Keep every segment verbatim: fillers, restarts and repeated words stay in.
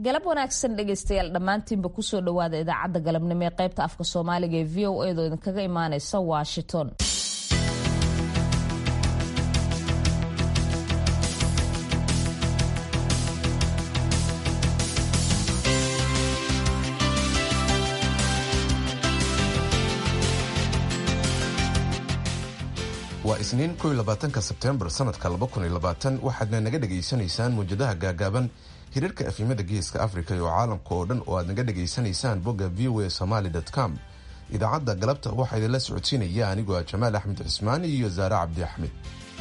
galab wanaagsan dhegaystayaal dhammaantiinba kusoo dhawaada idaacadda galabnimo ee qaybta afka soomaaliga ee v o a doo idinkaga imaaneysa Washington. waa isniin kow iyo labaatanka Sebtembar sanadka laba kun iyo labaatan waxaadna naga dhageysanaysaan muujadaha gaagaaban hirarka afimada geeska Afrika iyo caalamka oo dhan oo aad naga dhageysanaysaan bogga v o a somali dot com. idaacadda galabta waxaa idinla socodsiinaya anigoo ah Jamaal Axmed Cismaan iyo Zaara Cabdi Axmed.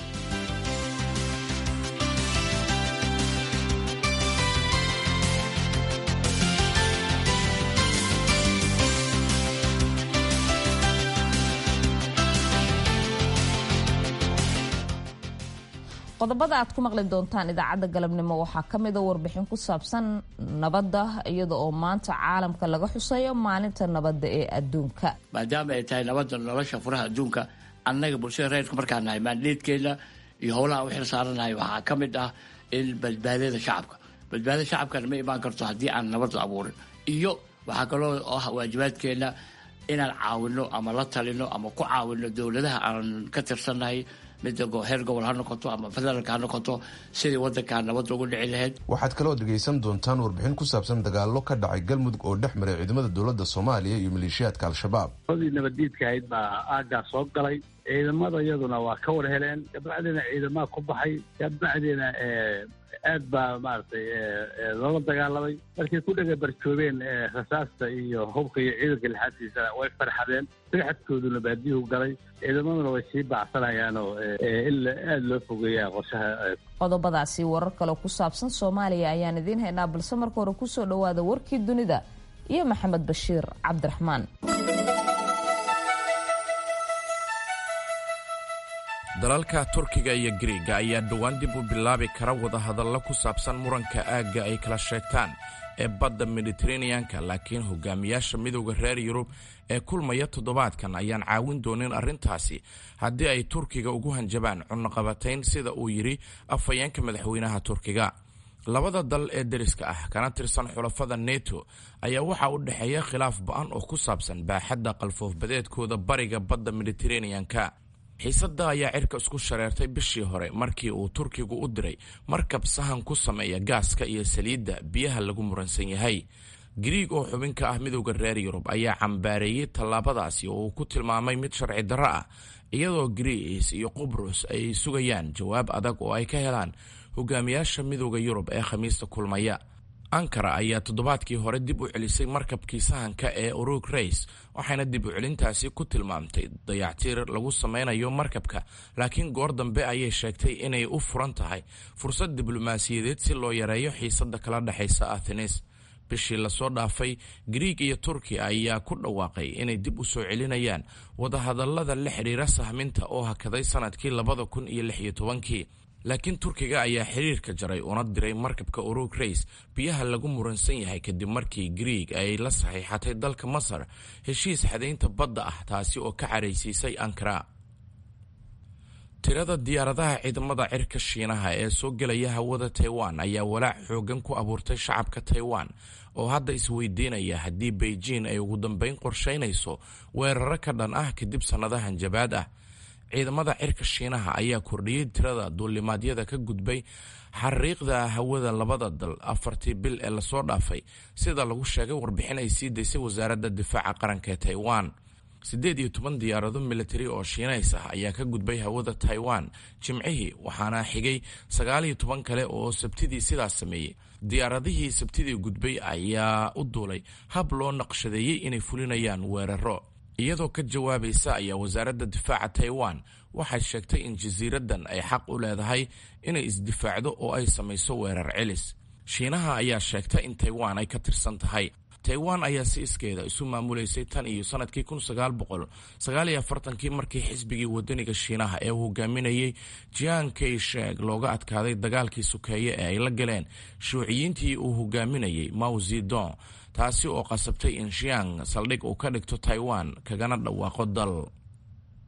qodobada aad ku maqli doontaan idaacadda galabnimo waxaa ka mid ah warbixin ku saabsan nabadda iyada oo maanta caalamka laga xusayo maalinta nabadda ee adduunka maadaama ay tahay nabadda nolosha furaha adduunka annaga bulshada reerka markaan nahay maandheedkeena iyo howlaha u xil saaranahay waxaa ka mid ah in badbaadada shacabka badbaadada shacabkana ma imaan karto haddii aan nabad la abuurin iyo waxaa kaloo ah waajibaadkeena inaan caawino ama la talino ama ku caawino dowladaha aan ka tirsannahay midda heer gobol ha noqoto ama federaalka ha noqoto sidii wadanka nabad ugu dhici lahayd. waxaad kaloo dhegaysan doontaan warbixin ku saabsan dagaallo ka dhacay galmudug oo dhex maray ciidamada dowladda Soomaaliya iyo maleeshiyaadka al-shabaab. qodii nabadiidka ahayd baa aagaa soo galay ciidamada iyaduna waa ka war heleen kabacdina ciidamada ku baxay kabacdina aad baa maaragtay loola dagaalamay markay ku dhaga barjoobeen rasaasta iyo hubka iyo ciidanka lixaadkiisa way farxadeen farxadkooduna baadiyuhu galay ciidamaduna way sii bacsanayaanoo ila aada loo fogeeyaa qorshaha. qodobadaasi warar kale ku saabsan Soomaaliya ayaan idiin haynaa balse marka hore kusoo dhawaada warkii dunida iyo Maxamed Bashiir Cabdiraxmaan. dalalka Turkiga iyo Greega ayaa dhawaan dib u bilaabi kara wadahadallo ku saabsan muranka aagga ay kala sheegtaan ee badda Mediterranean-ka, laakiin hogaamiyaasha midowga reer Yurub ee kulmaya toddobaadkan ayaan caawin doonin arrintaasi haddii ay Turkiga ugu hanjabaan cunaqabatayn sida uu yidhi afhayeenka madaxweynaha Turkiga. labada dal ee deriska ah kana tirsan xulafada NATO ayaa waxaa u dhexeeya khilaaf ba'an oo ku saabsan baaxadda qalfoofbadeedkooda bariga badda Mediterranean-ka. xiisadda ayaa cirka isku shareertay bishii hore markii uu Turkigu u diray markab sahan ku sameeya gaaska iyo saliidda biyaha lagu muransan yahay. Greeg oo xubin ka ah midowga reer Yurub ayaa cambaareeyay tallaabadaasi oo uu ku tilmaamay mid sharci darro ah, iyadoo Greece iyo Qubrus ay sugayaan jawaab adag oo ay ka helaan hogaamiyaasha midowga Yurub ee Khamiista kulmaya. Ankara ayaa toddobaadkii hore dib u celisay markabkii sahanka ee Uruk Reis waxayna dib u celintaasi ku tilmaamtay dayactir lagu sameynayo markabka, laakiin goor dambe ayay sheegtay inay u furan tahay fursad diblomaasiyadeed si loo yareeyo xiisadda kala dhexaysa Athens. bishii la soo dhaafay Greeg iyo Turki ayaa ku dhawaaqay inay dib u soo celinayaan wadahadallada la xiriira sahminta oo hakaday sanadkii labada kun iyo lix iyo tobankii. laakiin Turkiga ayaa xiriirka jaray una diray markabka Uruk Reis biyaha lagu muransan yahay kadib markii Greeg ay la saxiixatay dalka Masar heshiis xadaynta badda ah, taasi oo ka careysiisay Ankara. tirada diyaaradaha ciidamada cirka Shiinaha ee soo gelaya hawada Taiwan ayaa walaac xoogan ku abuurtay shacabka Taiwan oo hadda isweydiinaya haddii Beijing ay ugu dambeyn qorsheynayso weeraro ka dhan ah kadib sanadahan jabaad ah. ciidamada cirka Shiinaha ayaa kordhiyay tirada duulimaadyada ka gudbay xariiqda hawada labada dal afartii bil ee la soo dhaafay, sida lagu sheegay warbixin ay sii daysay wasaaradda difaaca qaranka ee Taiwan. siddeed iyo toban diyaarado military oo Shiineys ah ayaa ka gudbay hawada Taiwan Jimcihii, waxaana xigay sagaal iyo toban kale oo Sabtidii sidaas sameeyay. diyaaradihii Sabtidii gudbay ayaa u duulay hab loo naqshadeeyay inay fulinayaan weeraro. iyadoo ka jawaabaysa ayaa wasaaradda difaaca Taiwan waxay sheegtay in jasiiraddan ay xaq u leedahay inay isdifaacdo oo ay samayso weerar celis. Shiinaha ayaa sheegtay in Taiwan ay ka tirsan tahay. Taiwan ayaa si iskeeda isu maamuleysay tan iyo sanadkii kun sagaal boqol sagaal iyo afartankii markii xisbigii wadaniga Shiinaha ee uu hogaaminayay Chiang Kai-shek looga adkaaday dagaalkii sukeeye ee ay la galeen shuuciyiintii uu hogaaminayay Mao Zedong, taasi oo qasabtay in Xiang saldhig uu ka dhigto Taiwan kagana dhawaaqo dal.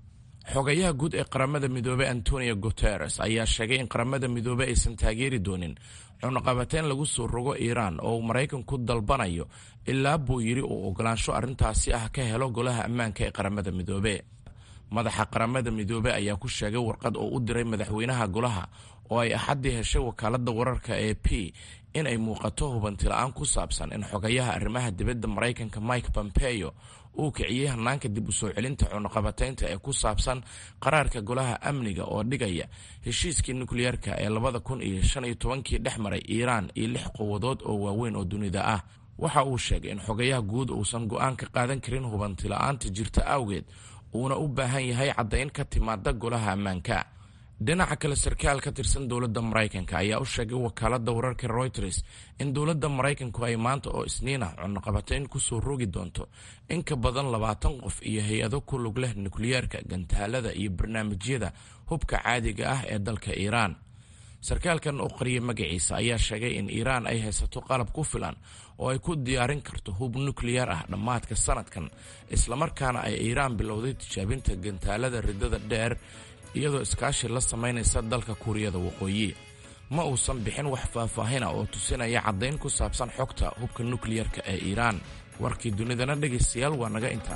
xogayaha guud ee qaramada midoobey antonio guteres ayaa sheegay in qaramada midoobey aysan taageeri doonin cunaqabateyn lagu soo rogo iiraan oo uu maraykanku dalbanayo ilaa buu yidhi uu ogolaansho arrintaasi ah ka helo golaha ammaanka ee qaramada midoobe madaxa qaramada midoobe ayaa ku sheegay warqad oo u diray madaxweynaha golaha oo ay axaddii heshay wakaaladda wararka ee p in ay muuqato hubantila'aan ku saabsan in xogayaha arrimaha dibadda maraykanka mike pompeo uu kiciyey hanaanka dib u soo celinta cunaqabateynta ee ku saabsan qaraarka golaha amniga oo dhigaya heshiiskii nukliyeerka ee labada kun iyo shan iyo tobankii dhex maray iiraan iyo lix quwadood oo waaweyn oo dunida ah waxa uu sheegay in xogayaha guud uusan go'aan ka qaadan karin hubantila'aanta jirta awgeed uuna u baahan yahay caddayn ka timaada golaha ammaanka dhinaca kale sarkaal ka tirsan dowladda maraykanka ayaa u sheegay wakaaladda wararka reuters in dowladda maraykanku ay maanta oo isniin ah cunaqabateyn ku soo rogi doonto in ka badan labaatan qof iyo hay-ado ku lug leh nukliyeerka gantaalada iyo barnaamijyada hubka caadiga ah ee dalka iiraan sarkaalkan oo qariyay magaciisa ayaa sheegay in iiraan ay haysato qalab ku filan oo ay ku diyaarin karto hub nukliyeer ah dhammaadka sanadkan islamarkaana ay iiraan bilowday tijaabinta gantaalada riddada dheer iyadoo iskaashi la samaynaysa dalka kuuriyada waqooyi ma uusan bixin wax faahfaahina oo tusinaya caddayn ku saabsan xogta hubka nukliyerka ee iiraan warkii dunidana dhegaystayaal waa naga intaa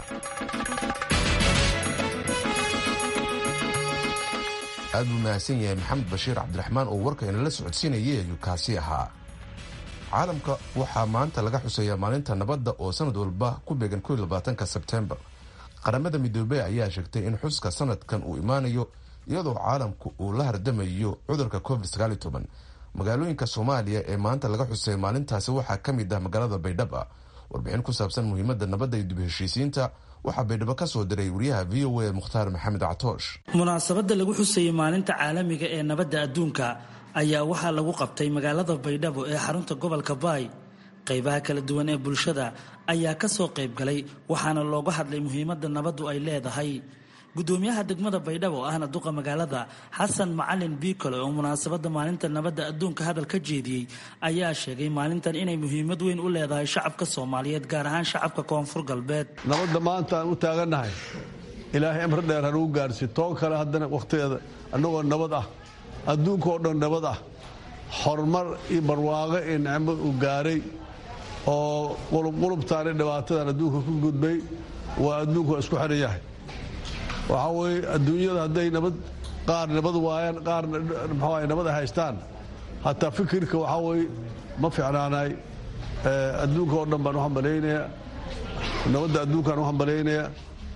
aad buu mahadsan yahay maxamed bashiir cabdiraxmaan oo warka inala socodsiinayay ayuu kaasi ahaa caalamka waxaa maanta laga xuseeyaa maalinta nabadda oo sanad walba ku beegan kow iyo labaatanka sebtembar qaramada midoobey ayaa sheegtay in xuska sanadkan uu imaanayo iyadoo caalamku uu la hardamayo cudurka covid sagaal iyo toban magaalooyinka soomaaliya ee maanta laga xusay maalintaasi waxaa ka mid ah magaalada baydhabo warbixin ku saabsan muhiimadda nabadda iyo dib u heshiisiinta waxaa baydhabo ka soo diray wariyaha v o a mukhtaar maxamed catoosh munaasabadda lagu xusayey maalinta caalamiga ee nabadda adduunka ayaa waxaa lagu qabtay magaalada baydhabo ee xarunta gobolka baay qaybaha kala duwan ee bulshada ayaa ka soo qayb galay waxaana looga hadlay muhiimadda nabaddu ay leedahay gudoomiyaha degmada baydhabo oo ahna duqa magaalada xasan macalin biikole oo munaasabadda maalinta nabadda adduunka hadal ka jeediyey ayaa sheegay maalintan inay muhiimad weyn u leedahay shacabka soomaaliyeed gaar ahaan shacabka koonfur galbeed nabadda maanta aan u taagannahay ilaahay amri dheer hanugu gaarsi toon kale haddana wakhtigeeda annagoo nabad ah adduunka oo dhan nabad ah horumar iyo barwaaqo iyo nicmo uu gaaray oo qulubqulubtaan iyo dhibaatadan adduunka ku gudbay waa adduunku waa isku xihan yahay waxaa weeye adduunyada hadday nabad qaar nabad waayaan qaarna maxaa nabad ay haystaan hataa fikirka waxaa weeye ma fiicnaanay adduunka oo dhan baan u hambalaynayaa nabadda adduunkaan u hambalaynayaa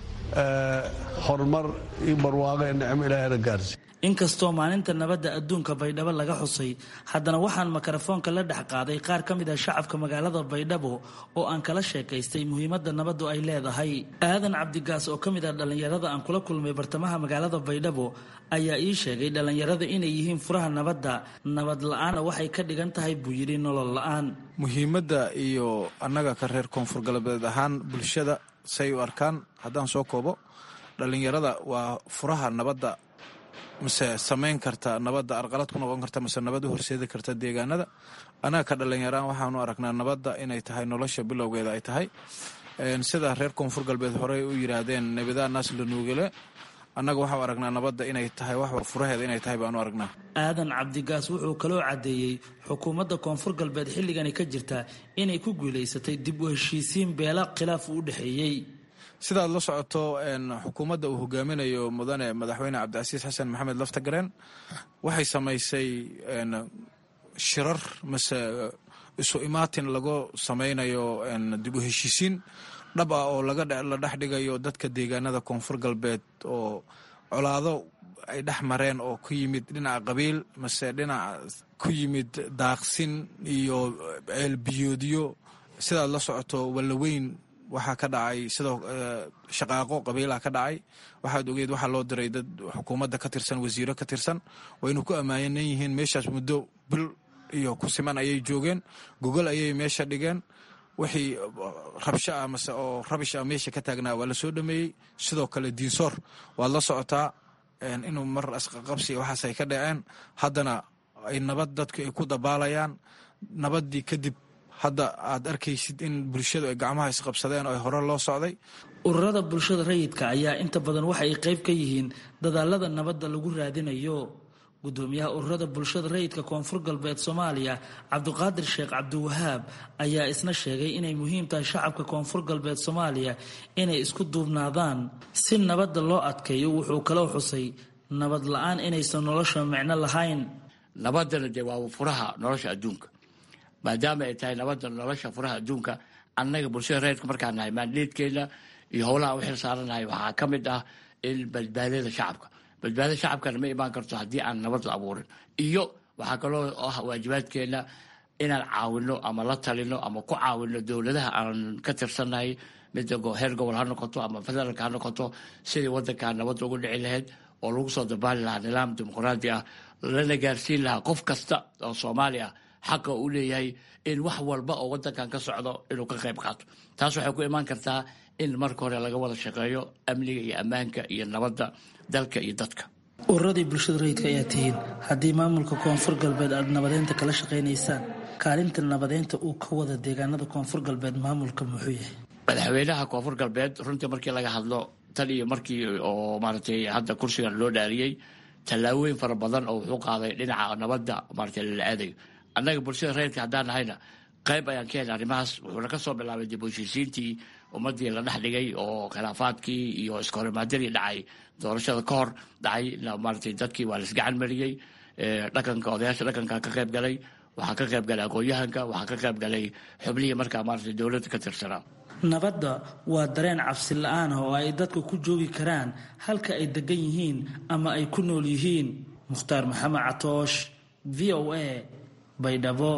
horumar iyo barwaaqo iyo nicmo ilaahayna gaarsi inkastoo maalinta nabadda adduunka baydhabo laga xusay haddana waxaan mikrofoonka la dhex qaaday qaar ka mid ah shacabka magaalada baydhabo oo aan kala sheekaystay muhiimadda nabaddu ay leedahay aadan cabdigaas oo ka mid ah dhallinyarada aan kula kulmay bartamaha magaalada baydhabo ayaa ii sheegay dhallinyarada inay yihiin furaha nabadda nabad la-aanna waxay ka dhigan tahay buu yidhi nolol la-aan muhiimadda iyo annaga ka reer koonfur galbeed ahaan bulshada say u arkaan haddaan soo koobo dhallinyarada waa furaha nabadda mise samayn karta nabadda arqalad ku noqon karta mise nabad u horseedi karta deegaanada annaga ka dhallinyaraan waxaanu aragnaa nabadda inay tahay nolosha bilowgeeda ay tahay sida reer koonfur galbeed horey u yidhaahdeen nebidaa naas la nuugale annaga waxau aragnaa nabadda inay tahay wax furaheeda inay tahay baanu aragnaa aadan cabdigaas wuxuu kaloo caddeeyey xukuumadda koonfur galbeed xilligani ka jirta inay ku guulaysatay dib u heshiisiin beela khilaaf u dhexeeyey sidaad la socoto xukuumadda uu hogaaminayo mudane madaxweyne cabdicasiis xasan maxamed laftagareen waxay samaysay shirar mase isu imaatin lagu samaynayo dib u heshiisiin dhab ah oo la dhex dhigayo dadka deegaanada koonfur galbeed oo colaado ay dhex mareen oo ku yimid dhinaca qabiil mase dhinaca ku yimid daaqsin iyo ceelbiyoodyo sidaad la socoto wallaweyn waxaa ka dhacay sidoo shaqaaqo qabiilaha ka dhacay waxaad ogeed waxaa loo diray dad xukuumadda ka tirsan wasiiro ka tirsan waynu ku ammaanan yihiin meeshaas muddo bil iyo ku siman ayay joogeen gogol ayay meesha dhigeen wixii rabsho ah mase oo rabish ah meesha ka taagnaa waa la soo dhameeyey sidoo kale diinsoor waad la socotaa inuu mar asqaqabsi waxaas ay ka dhaceen haddana ay nabad dadku ay ku dabaalayaan nabaddii kadib hadda aad arkaysid in bulshadu ay gacmaha isqabsadeen oo hore loo socday. ururada bulshada rayidka ayaa inta badan waxa ay qayb ka yihiin dadaalada nabadda lagu raadinayo. gudoomiyaha ururada bulshada rayidka koonfur galbeed Soomaaliya Cabdiqaadir Sheekh Cabdiwahaab ayaa isna sheegay inay muhiim tahay shacabka koonfur galbeed Soomaaliya inay isku duubnaadaan si nabadda loo adkeeyo. wuxuu kala xusay nabad la'aan inaysan nolosha macno lahayn. nabadana dee waa furaha nolosha adduunka, maadaama ay tahay nabadda nolosha furaha adduunka. annaga bulshada rayidka markaan nahay maandheedkeena iyo howlaha u xil saaranahay waxaa ka mid ah in badbaadada shacabka badbaadada shacabkana ma imaan karto haddii aan nabad la abuurin. iyo waxaa kaloo ah waajibaadkeena inaan caawino ama la talino ama ku caawino dowladaha aan ka tirsannahay, midda heer gobol ha noqoto ama federaalka ha noqoto, sidii wadankaa nabad ugu dhici lahayd oo lagu soo dabaali lahaa nidaam dimuqraadi ah, lana gaarsiin lahaa qof kasta oo Soomaali ah xaqa uu leeyahay in wax walba oo wadankan ka socdo inuu ka qayb qaato. taas waxay ku imaan kartaa in marka hore laga wada shaqeeyo amniga iyo ammaanka iyo nabadda dalka iyo dadka. ururadii bulshada rayidka ayaa tihiin, haddii maamulka koonfur galbeed aad nabadeynta kala shaqaynaysaan, kaalinta nabadeynta uu ka wada deegaanada koonfur galbeed maamulka muxuu yahay? madaxweynaha koonfur galbeed runtii markii laga hadlo tan iyo markii oo maaragtay hadda kursigan loo dhaariyey, tallaabooyin fara badan oo wuxuu qaaday dhinaca nabadda maaragtay la aadayo. annaga bulshada rayidka haddaan nahayna qayb ayaan ka helay arrimahaas. wuxuuna ka soo bilaabay dib u heshiisiintii ummaddii la dhex dhigay oo khilaafaadkii iyo iskahorimaadadii dhacay doorashada ka hor dhacay, maaragtay dadkii waa la isgacan mariyey. dhaqanka odayaasha dhaqanka ka qayb galay, waxaa ka qayb galay aqoon-yahanka, waxaa ka qayb galay xubnihii markaa maaragtay dowladda ka tirsanaa. nabadda waa dareen cabsi la-aan ah oo ay dadka ku joogi karaan halka ay degan yihiin ama ay ku nool yihiin. mukhtaar maxamed catoosh, v o a, baydhabo.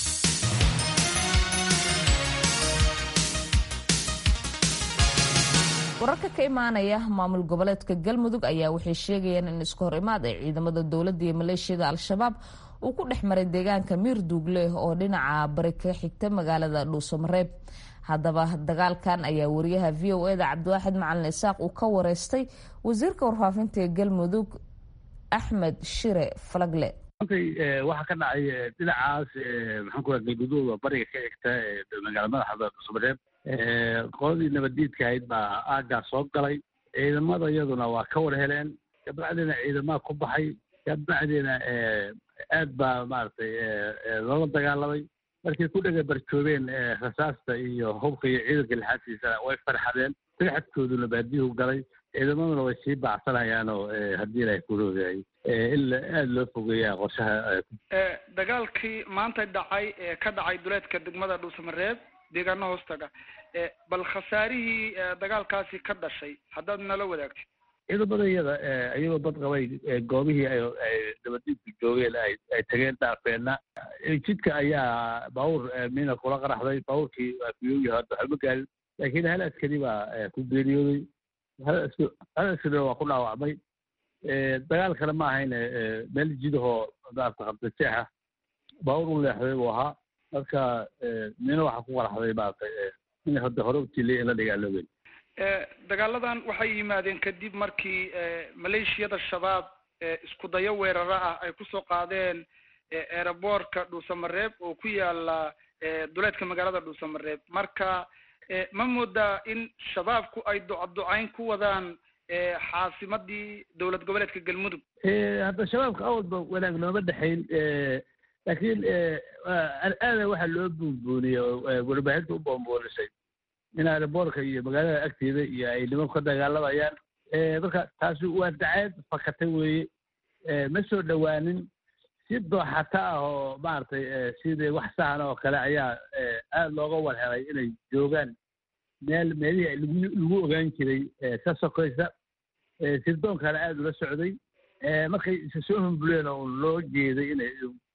wararka ka imaanaya maamul goboleedka galmudug ayaa waxay sheegayaan in isku hor imaad ay ciidamada dowladda iyo maleeshiyada al-shabaab uu ku dhex maray deegaanka miirduugle oo dhinaca bari ka xigta magaalada dhuusamareeb. haddaba dagaalkan ayaa wariyaha v o eda cabdiwaaxid macalin isaaq uu ka wareystay wasiirka warfaafinta ee galmudug axmed shire falagle. waxaa ka dhacay dhinacaas maxaan ku galguduud bariga ka xigta magaalada madaxda dhuusamareeb. qoladii nabaddiidka ahayd baa aaggaa soo galay, ciidamada iyaduna waa ka war heleen, kabacdina ciidamaha ku baxay, kabacdina aad baa maaragtay loola dagaalamay. markay ku dhega barjoobeen rasaasta iyo hubka iyo ciidanka lixaadkiisana way farxadeen, farxadkooduna baadiyuhu galay. ciidamaduna way sii bacsanayaanoo haddii ilahay ku roogaayay in aada loo fogeeyaa qorshaha. dagaalkii maanta dhacay ee ka dhacay duleedka degmada dhuusamareeb deegaano hoostaga, bal khasaarihii dagaalkaasi ka dhashay haddaad nala wadaagtid. ciidamada iyada iyagoo dad qabay goobihii ay nabaddiidku joogeen ay tageen dhaafeenna, jidka ayaa baabuur miina kula qaraxday. baabuurkii waa kuyooyi hadda waxba gaarin, laakiin hal askari baa ku geeriyooday, hal askarina waa ku dhaawacmay. dagaal kale ma ahayn, meel jidahoo maarata qabdajeexa baabuur u leexday buu ahaa. marka miina waxaa ku qaraxday maaragtay in hadda hore u tilay in la dagaalooben. dagaaladan waxay yimaadeen kadib markii maleeshiyada shabaab isku dayo weeraro ah ay kusoo qaadeen eeraboorka dhuusamareeb oo ku yaala duleedka magaalada dhuusamareeb. marka ma moodaa in shabaabku ay ducaducayn ku wadaan xaasimadii dowlad goboleedka galmudug? hadda shabaabka awalba wanaag looma dhexayn, laakiin aada waxaa loo buunbuuniyey oo warbaahinta u boonboonisay in aeroboorka iyo magaalada agteeda iyo ay nimanku ka dagaalamayaan. marka taasi waa daceed fakatay weeye, ma soo dhowaanin. si dooxata ah oo maaragtay sidii wax sahan oo kale ayaa aada looga warhelay inay joogaan meel meelihii lagu lagu ogaan jiray ka sokaysa. sirdoonkana aada ula socday, markay isa soo humbuleen oo loo jeeday inay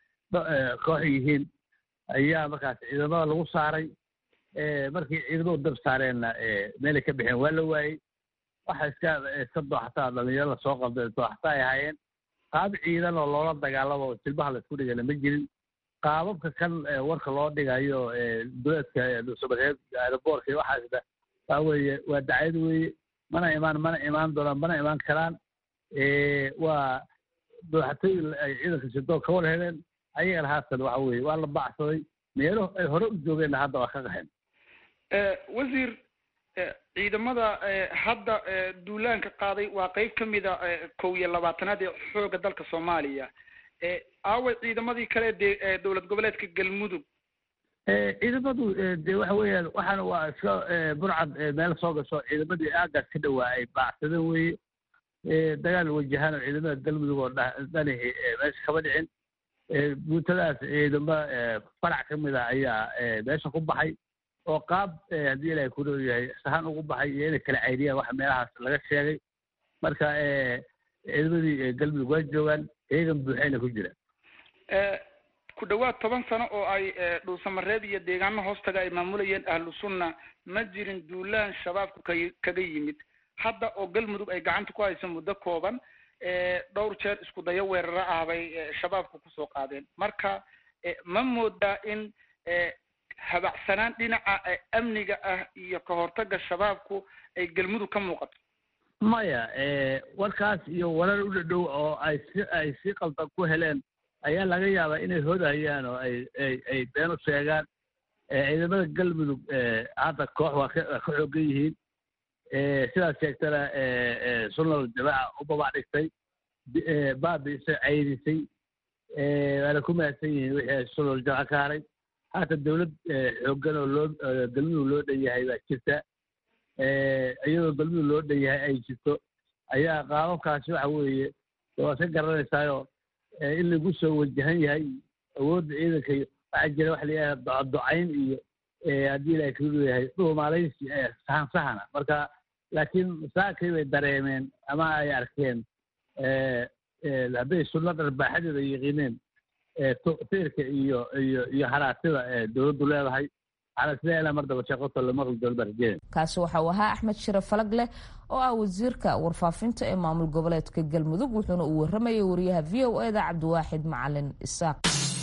koox yihiin ayaa markaas ciidamada lagu saaray. markii ciidamadu dab saareenna meelay ka bixeen waa la waayey. waxa iska iska dooxataa dhalinyarada soo qabda dooxata ay ahaayeen. qaab ciidan oo loola dagaalamo oo jilbaha la isku dhigana ma jirin. qaababka kan warka loo dhigayo duleedka dhuusamareeb aeroboorka iyo waxaasna waa weeye waa dacayad weeye, mana imaan mana imaan doonaan mana imaan karaan. waa dooxatooyin ay ciidanka sidoon ka war heleen, ayagana haatan waxa weeye waa la bacsaday. meelo ay hore u joogeenna hadda waa ka qaxeen. wasiir, ciidamada hadda duulaanka qaaday waa qeyb ka mida kow iyo labaatanaad ee xooga dalka Soomaaliya. aaway ciidamadii kale ee dowlad goboleedka Galmudug? ciidamadu de waxa weeyaan waxaana waa iska burcad meel soo gasho ciidamadii aagaas ka dhawaa ay baacsadeen weeye. dagaal wajahaan oo ciidamada Galmudug oo dhanahi meesha kama dhicin. guutadaas ciidamo farac ka mid a ayaa meesha ku baxay oo qaab haddii ilaahay ku leeyahay sahan ugu baxay iyo inay kala cayriyaan waxa meelahaas laga sheegay. marka ciidamadii Galmudug waa joogaan, iyagan buuxayna ku jiraan. ku dhawaad toban sano oo ay dhuusamareeb iyo deegaano hoostaga ay maamulayeen ahlu sunna ma jirin duulaan shabaabku kaga yimid. hadda oo Galmudug ay gacanta ku hayso muddo kooban, dhowr jeer isku dayo weeraro ah bay shabaabku kusoo qaadeen. marka ma moodaa in habacsanaan dhinaca amniga ah iyo ka hortagga shabaabku ay Galmudug ka muuqato? maya warkaas iyo warar u dhadhow oo ay si ay si qaldan ku heleen ayaa laga yaabaa inay hodahayaan oo ay ay ay been u sheegaan. ciidamada Galmudug hadda koox waa ka xoogan yihiin. sidaas sheegtana sunnal jamaaca u babac dhigtay, baabiisay, cayrisay, waana ku mahadsan yihiin wixii sunnal jamaaca ka haray. haata dawlad xoogan oo loo Galmudug loo dhan yahay baa jirta. iyadoo Galmudug loo dhan yahay ay jirto ayaa qaababkaasi waxa weeye waa ka garanaysaayo in lagu soo wajahan yahay awoodda ciidanka. waxaa jira waxa la yidhaha docayn iyo haddii ilaahay ku leeyahay dhuumaalaysi sahan sahana. marka laakiin saakay bay dareemeen ama ay arkeen hadday sunna dharbaaxadeeda yaqiineen fiirka iyo iyo iyo haraatida dowladdu leedahay. kaasi waxa uu ahaa Axmed Shire Falagle oo ah wasiirka warfaafinta ee maamul goboleedka Galmudug, wuxuuna uu waramayay wariyaha V O A da Cabdiwaaxid Macalin Isaaq.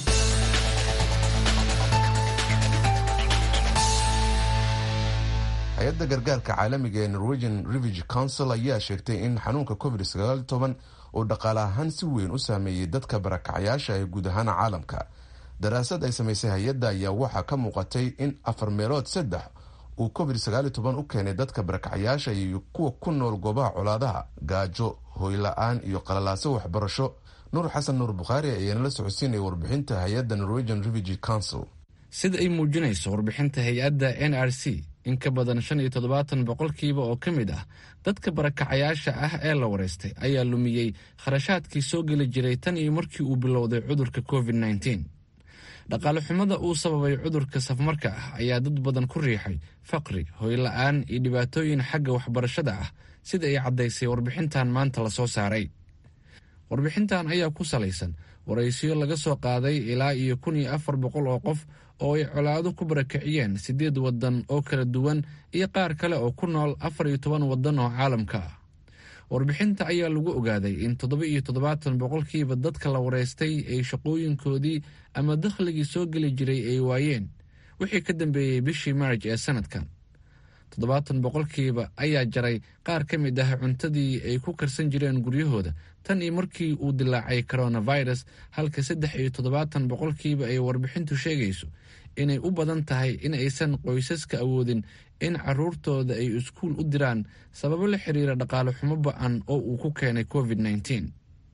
hay-adda gargaarka caalamiga ee Norwegian Refugee Council ayaa sheegtay in xanuunka covid sagaal iyo toban uu dhaqaale ahaan si weyn u saameeyey dadka barakacayaasha ee guud ahaan caalamka. daraasad ay samaysay hay-adda ayaa waxaa ka muuqatay in afar meelood saddex uu covid sagaal iyo toban u keenay dadka barakacayaasha iyo kuwa ku nool goobaha colaadaha, gaajo, hoyla-aan iyo qalalaaso waxbarasho. nuur xasan nuur bukhaari ayaana la socodsiinaya warbixinta hay-adda Norwegian Refugee Council. sida ay muujinayso warbixinta hay-adda N R C, in ka badan shan iyo toddobaatan boqolkiiba oo ka mid ah dadka barakacayaasha ah ee la wareystay ayaa lumiyey kharashaadkii soo geli jiray tan iyo markii uu bilowday cudurka covid nineteen. dhaqaale xumada uu sababay cudurka safmarka ah ayaa dad badan ku riixay faqri, hoyla-aan iyo dhibaatooyin xagga waxbarashada ah, sida ay caddaysay warbixintan maanta la soo saaray. warbixintan ayaa ku salaysan waraysiyo laga soo qaaday ilaa iyo kun iyo afar boqol oo qof oo ay colaado ku barakiciyeen sideed waddan oo kala duwan iyo qaar kale oo ku nool afar iyo toban waddan oo caalamka ah. warbixinta ayaa lagu ogaaday in toddoba iyo toddobaatan boqolkiiba dadka la wareystay ay shaqooyinkoodii ama dakhligii soo geli jiray ay waayeen wixii ka dambeeyey bishii maarj ee sanadkan. toddobaatan boqolkiiba ayaa jaray qaar ka mid ah cuntadii ay ku karsan jireen guryahooda tan iyo markii uu dilaacay coronavirus, halka saddex iyo toddobaatan boqolkiiba ay warbixintu sheegayso inay u badan tahay in aysan qoysaska awoodin in caruurtooda ay iskuul u diraan sababo la xiriira dhaqaale xumo ba-an oo uu ku keenay covid nineteen.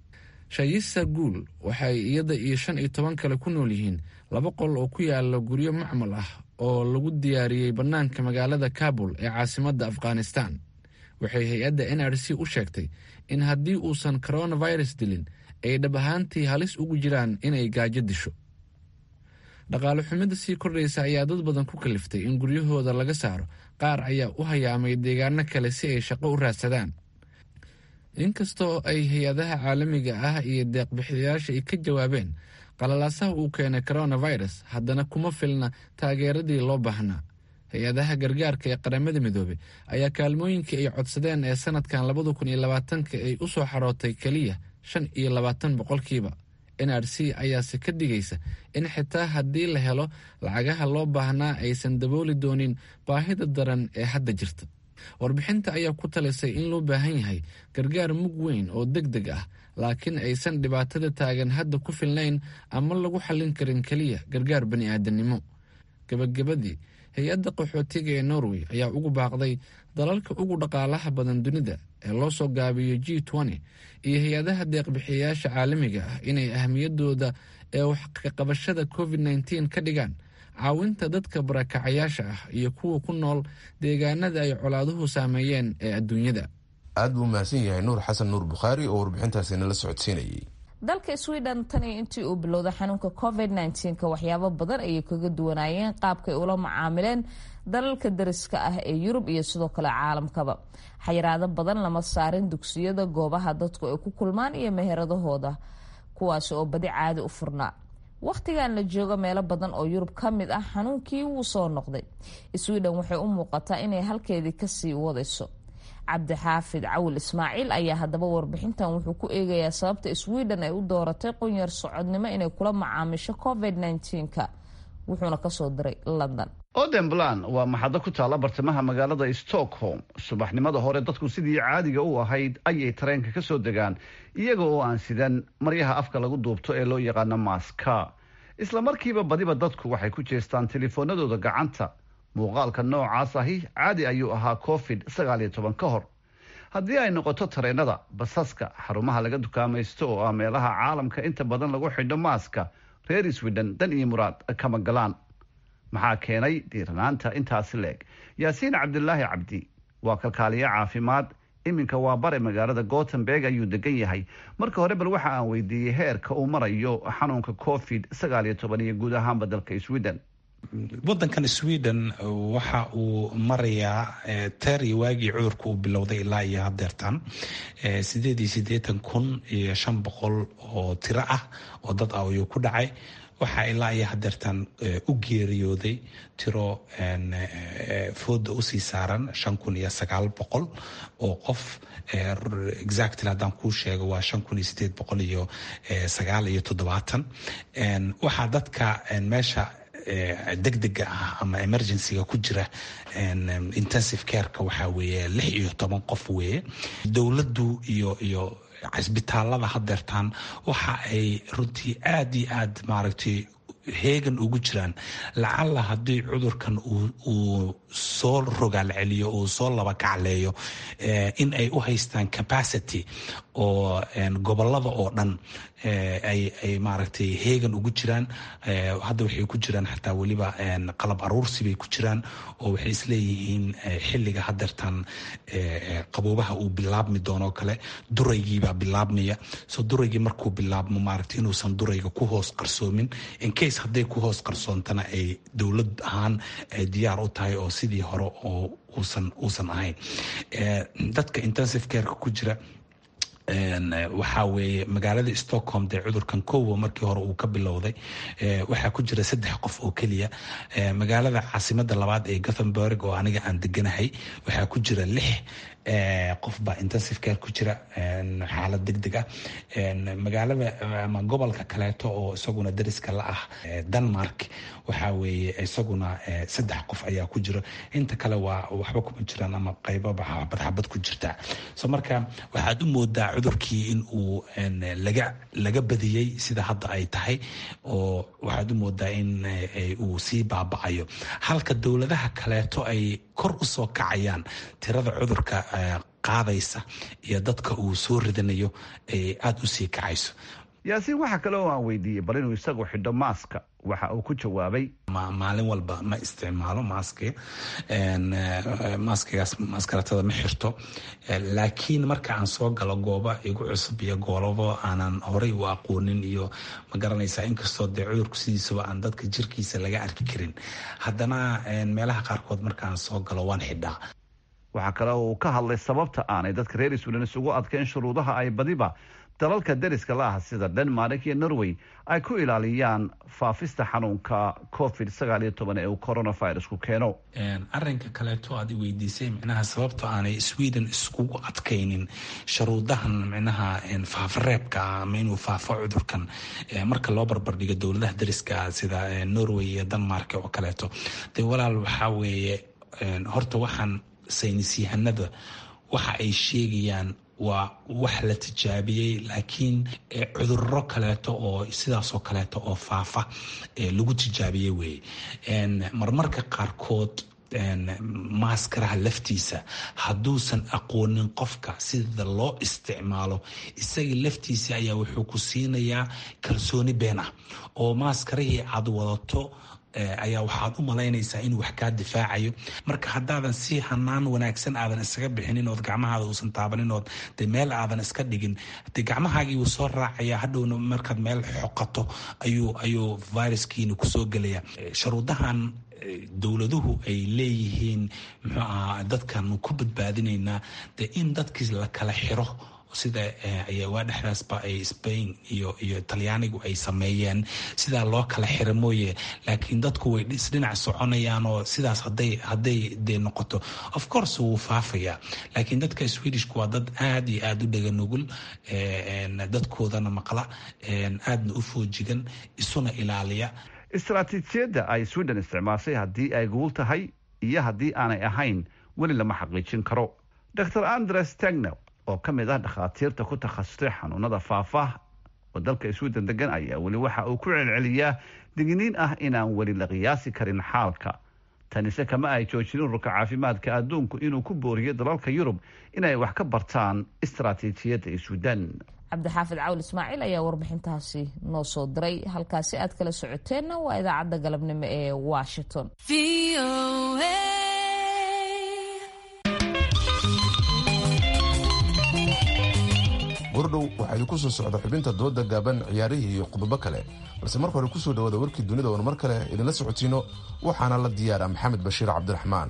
shayisa guul waxay iyada iyo shan iyo toban kale ku nool yihiin laba qol oo ku yaala guryo macmal ah oo lagu diyaariyey bannaanka magaalada Kabul ee caasimadda Afghanistan. waxay hay-adda N R C u sheegtay in haddii uusan coronavirus dilin ay dhab ahaantii halis ugu jiraan inay gaajo disho. dhaqaale xumida sii kordhaysa ayaa dad badan ku kaliftay in guryahooda laga saaro, qaar ayaa u hayaamay deegaano kale si ay shaqo u raadsadaan. inkastoo ay hay-adaha caalamiga ah iyo deeqbixiyayaasha ay ka jawaabeen qalalaasaha uu keenay coronavirus, haddana kuma filna taageeradii loo baahnaa. hay-adaha gargaarka ee qaramada midoobay ayaa kaalmooyinkii ay codsadeen ee sanadkan labada kun iyo labaatanka ay u soo xarootay keliya shan iyo labaatan boqolkiiba. N R C ayaase ka digaysa in xitaa haddii la helo lacagaha loo baahnaa aysan dabooli doonin baahida daran ee hadda jirta. warbixinta ayaa ku talisay in loo baahan yahay gargaar mug weyn oo deg deg ah, laakiin aysan dhibaatada taagan hadda ku filnayn ama lagu xallin karin keliya gargaar bani'aadamnimo. gabagabadii, hay-adda qaxootiga ee norway ayaa ugu baaqday dalalka ugu dhaqaalaha badan dunida ee loo soo gaabiyo g twenty iyo hay-adaha deeqbixiyayaasha caalamiga ah inay ahmiyadooda ee wax ka qabashada covid nneteen ka dhigaan caawinta dadka barakacayaasha ah iyo kuwa ku nool deegaanada ay colaaduhu saameeyeen ee adduunyada. aad buu mahadsan yahay nuur xasan nuur bukhaari oo warbixintaasi nala socodsiinayay. dalka sweden tani intii uu bilowday xanuunka covid nneteen-ka waxyaabo badan ayay kaga duwanaayeen qaabkay ula macaamileen dalalka dariska ah ee yurub iyo sidoo kale caalamkaba. xayiraado badan lama saarin dugsiyada, goobaha dadku ay ku kulmaan iyo meheradahooda, kuwaas oo badi caadi u furnaa. wakhtigan la joogo meelo badan oo yurub ka mid ah xanuunkii wuu soo noqday. sweden waxay u muuqataa inay halkeedii kasii wadayso. cabdixaafid cawil ismaaciil ayaa haddaba warbixintan wuxuu ku eegayaa sababta sweden ay u dooratay qunyar socodnimo inay kula macaamisho covid nneteen-ka, wuxuuna kasoo diray london. odenblan waa maxado ku taala bartamaha magaalada stockholm. subaxnimada hore dadku sidii caadiga u ahayd ayay tareenka ka soo degaan iyaga oo aan sidan maryaha afka lagu duubto ee loo yaqaano maaska. isla markiiba badiba dadku waxay ku jeestaan telefoonadooda gacanta. muuqaalka noocaas ahi caadi ayuu ahaa covid sagaal iyo toban ka hor. haddii ay noqoto tareenada, basaska, xarumaha laga dukaamaysto oo ah meelaha caalamka inta badan lagu xidho maaska, reer sweden dan iyo muraad kama galaan. maxaa keenay diiranaanta intaasi leeg? yaasiin cabdilaahi cabdi waa kalkaaliye caafimaad, iminka waa bare magaalada gothenburg ayuu degan yahay. marka hore bal waxa aan weydiiyey heerka uu marayo xanuunka covid sagaal iyo toban iyo guud ahaanba dalka sweden. wadankan sweden waxa uu marayaa teer iyo waagii cudurka uu bilowday ilaa iyo hadeertan sideed iyo sideetan kun iyo shan boqol oo tiro ah oo dad ah ayuu ku dhacay. waxaa ilaa iyo hadeertan u geeriyooday tiro fooda usii saaran shan kun iyo sagaal boqol oo qof. exactly haddaan kuu sheego waa shan kun iyo sideed boqol iyo sagaal iyo toddobaatan. waxaa dadka meesha degdega ah ama emergencyga ku jira intensive careka waxaa weeye lix iyo toban qof weeye. dowladdu iyo iyo cisbitaalada hadeertaan waxa ay runtii aada iyo aad maaragtay heegan ugu jiraan lacalla haddii cudurkan uu soo rogaal celiyo uu soo laba kacleeyo in ay u haystaan capacity oo gobolada oo dhan ay maaragtay heegan ugu jiraan. hadda waxay ku jiraan xataa weliba qalab aruursi bay ku jiraan oo waxay isleeyihiin xilliga hadeertan qaboobaha uu bilaabmi doono kale duraygiibaa bilaabmaya. so duraygii markuu bilaabmo maaragtay inuusan durayga ku hoos qarsoomin in case hadday ku hoos qarsoontana ay dowlad ahaan ay diyaar u tahay oo sidii hore oo uusan uusan ahayn. dadka intensive careka ku jira waxaa weeye magaalada stockholm dee cudurkan kowa markii hore uu ka bilowday waxaa ku jira saddex qof oo keliya. magaalada caasimada labaad ee gothenburg oo aniga aan deganahay waxaa ku jira lix qof baa intensive care ku jira xaalad degdeg ah. magaalada ama gobolka kaleeto oo isaguna dariska la ah denmark waxaa weeye isaguna saddex qof ayaa ku jira. inta kale waa waxba kuma jiraan ama qaybaba xabad xabad ku jirta. so marka waxaad u moodaa cudurkii in uu laga laga badiyey sida hadda ay tahay oo waxaad u moodaa in uu sii baaba'ayo halka dowladaha kaleeto ay kor u soo kacayaan tirada cudurka qaadaysa iyo dadka uu soo ridanayo ay aada u sii kacayso. yaasiin waxaa kale oo aan weydiiyey bal inuu isagu xidho maaska. waxa uu ku jawaabay maalin walba ma isticmaalo maaskiga maaskigaas maskaratada ma xirto laakiin marka aan soo galo gooba igu cusub iyo goolabo aanan horey u aqoonin iyo ma garanaysaa inkastoo dee cudurku sidiisaba aan dadka jirkiisa laga arki karin haddana meelaha qaarkood markaan soo galo waan xidhaa. waxaa kale oo uu ka hadlay sababta aanay dadka reer sweden isugu adkeyn shuruudaha ay badiba dalalka dariska la ah sida denmark iyo norway ay ku ilaaliyaan faafista xanuunka covid sagaal iyo toban ee uu coronavirusku keeno. arinka kaleeto aad i weydiisay micnaha sababta aanay sweden iskugu adkaynin sharuudahan micnaha faafareebka ama inuu faafo cudurkan marka loo barbardhigo dowladaha dariska sida norway iyo denmark oo kaleeto dee walaal waxaa weeye horta waxaan saynisyahanada waxa ay sheegayaan waa wax la tijaabiyey laakiin cudurro kaleeto oo sidaasoo kaleeto oo faafa lagu tijaabiyey wey marmarka qaarkood maaskaraha laftiisa hadduusan aqoonin qofka sida loo isticmaalo isaga laftiisa ayaa wuxuu ku siinayaa kalsooni been ah oo maaskarihii aad wadato ayaa waxaad u malaynaysaa inuu wax kaa difaacayo marka haddaadan si hanaan wanaagsan aadan isaga bixinin ood gacmahaada uusan taabanin ood de meel aadan iska dhigin de gacmahaagii wuu soo raacaya hadhowna markaad meel xoqato ayuu ayuu viruskiina kusoo gelaya sharuudahan dowladuhu ay leeyihiin muxuu ahaa dadkan ku badbaadinaynaa de in dadkii la kala xiro sida waa dhexdaasba ay Spain iyo iyo Talyaanigu ay sameeyeen sida loo kala xiro mooye laakiin dadku way dhinac soconayaan oo sidaas haday haday de noqoto of course wuu faafaya laakiin dadka Swedish waa dad aad iyo aad u dhagan nugul ee dadkoodana maqla aadna u foojigan isuna ilaaliya istaraatiijiyadda ay Sweden isticmaashay haddii ay guul tahay iyo haddii aanay ahayn weli lama xaqiijin karo Doctor Andres Tegnell oo ka mid ah dhakhaatiirta ku takhasustay xanuunada faafa oo dalka Sweden degan ayaa weli waxa uu ku celceliyaa digniin ah inaan weli la qiyaasi karin xaalka tanise kama ay joojin ururka caafimaadka adduunku inuu ku booriyo dalalka Yurub inay wax ka bartaan istaraatiijiyadda Sweden cabdixaafid cawl ismaaciil ayaa warbixintaasi noo soo diray halkaasi aad kala socoteenna waa idaacadda galabnimo ee Washington wardhow waxaa idinku soo socda xubinta dooda gaaban ciyaarihii iyo qodobo kale balse marka hore kusoo dhawaada warkii dunida oon mar kale idinla socotiino waxaana la diyaara maxamed bashiir cabdiraxmaan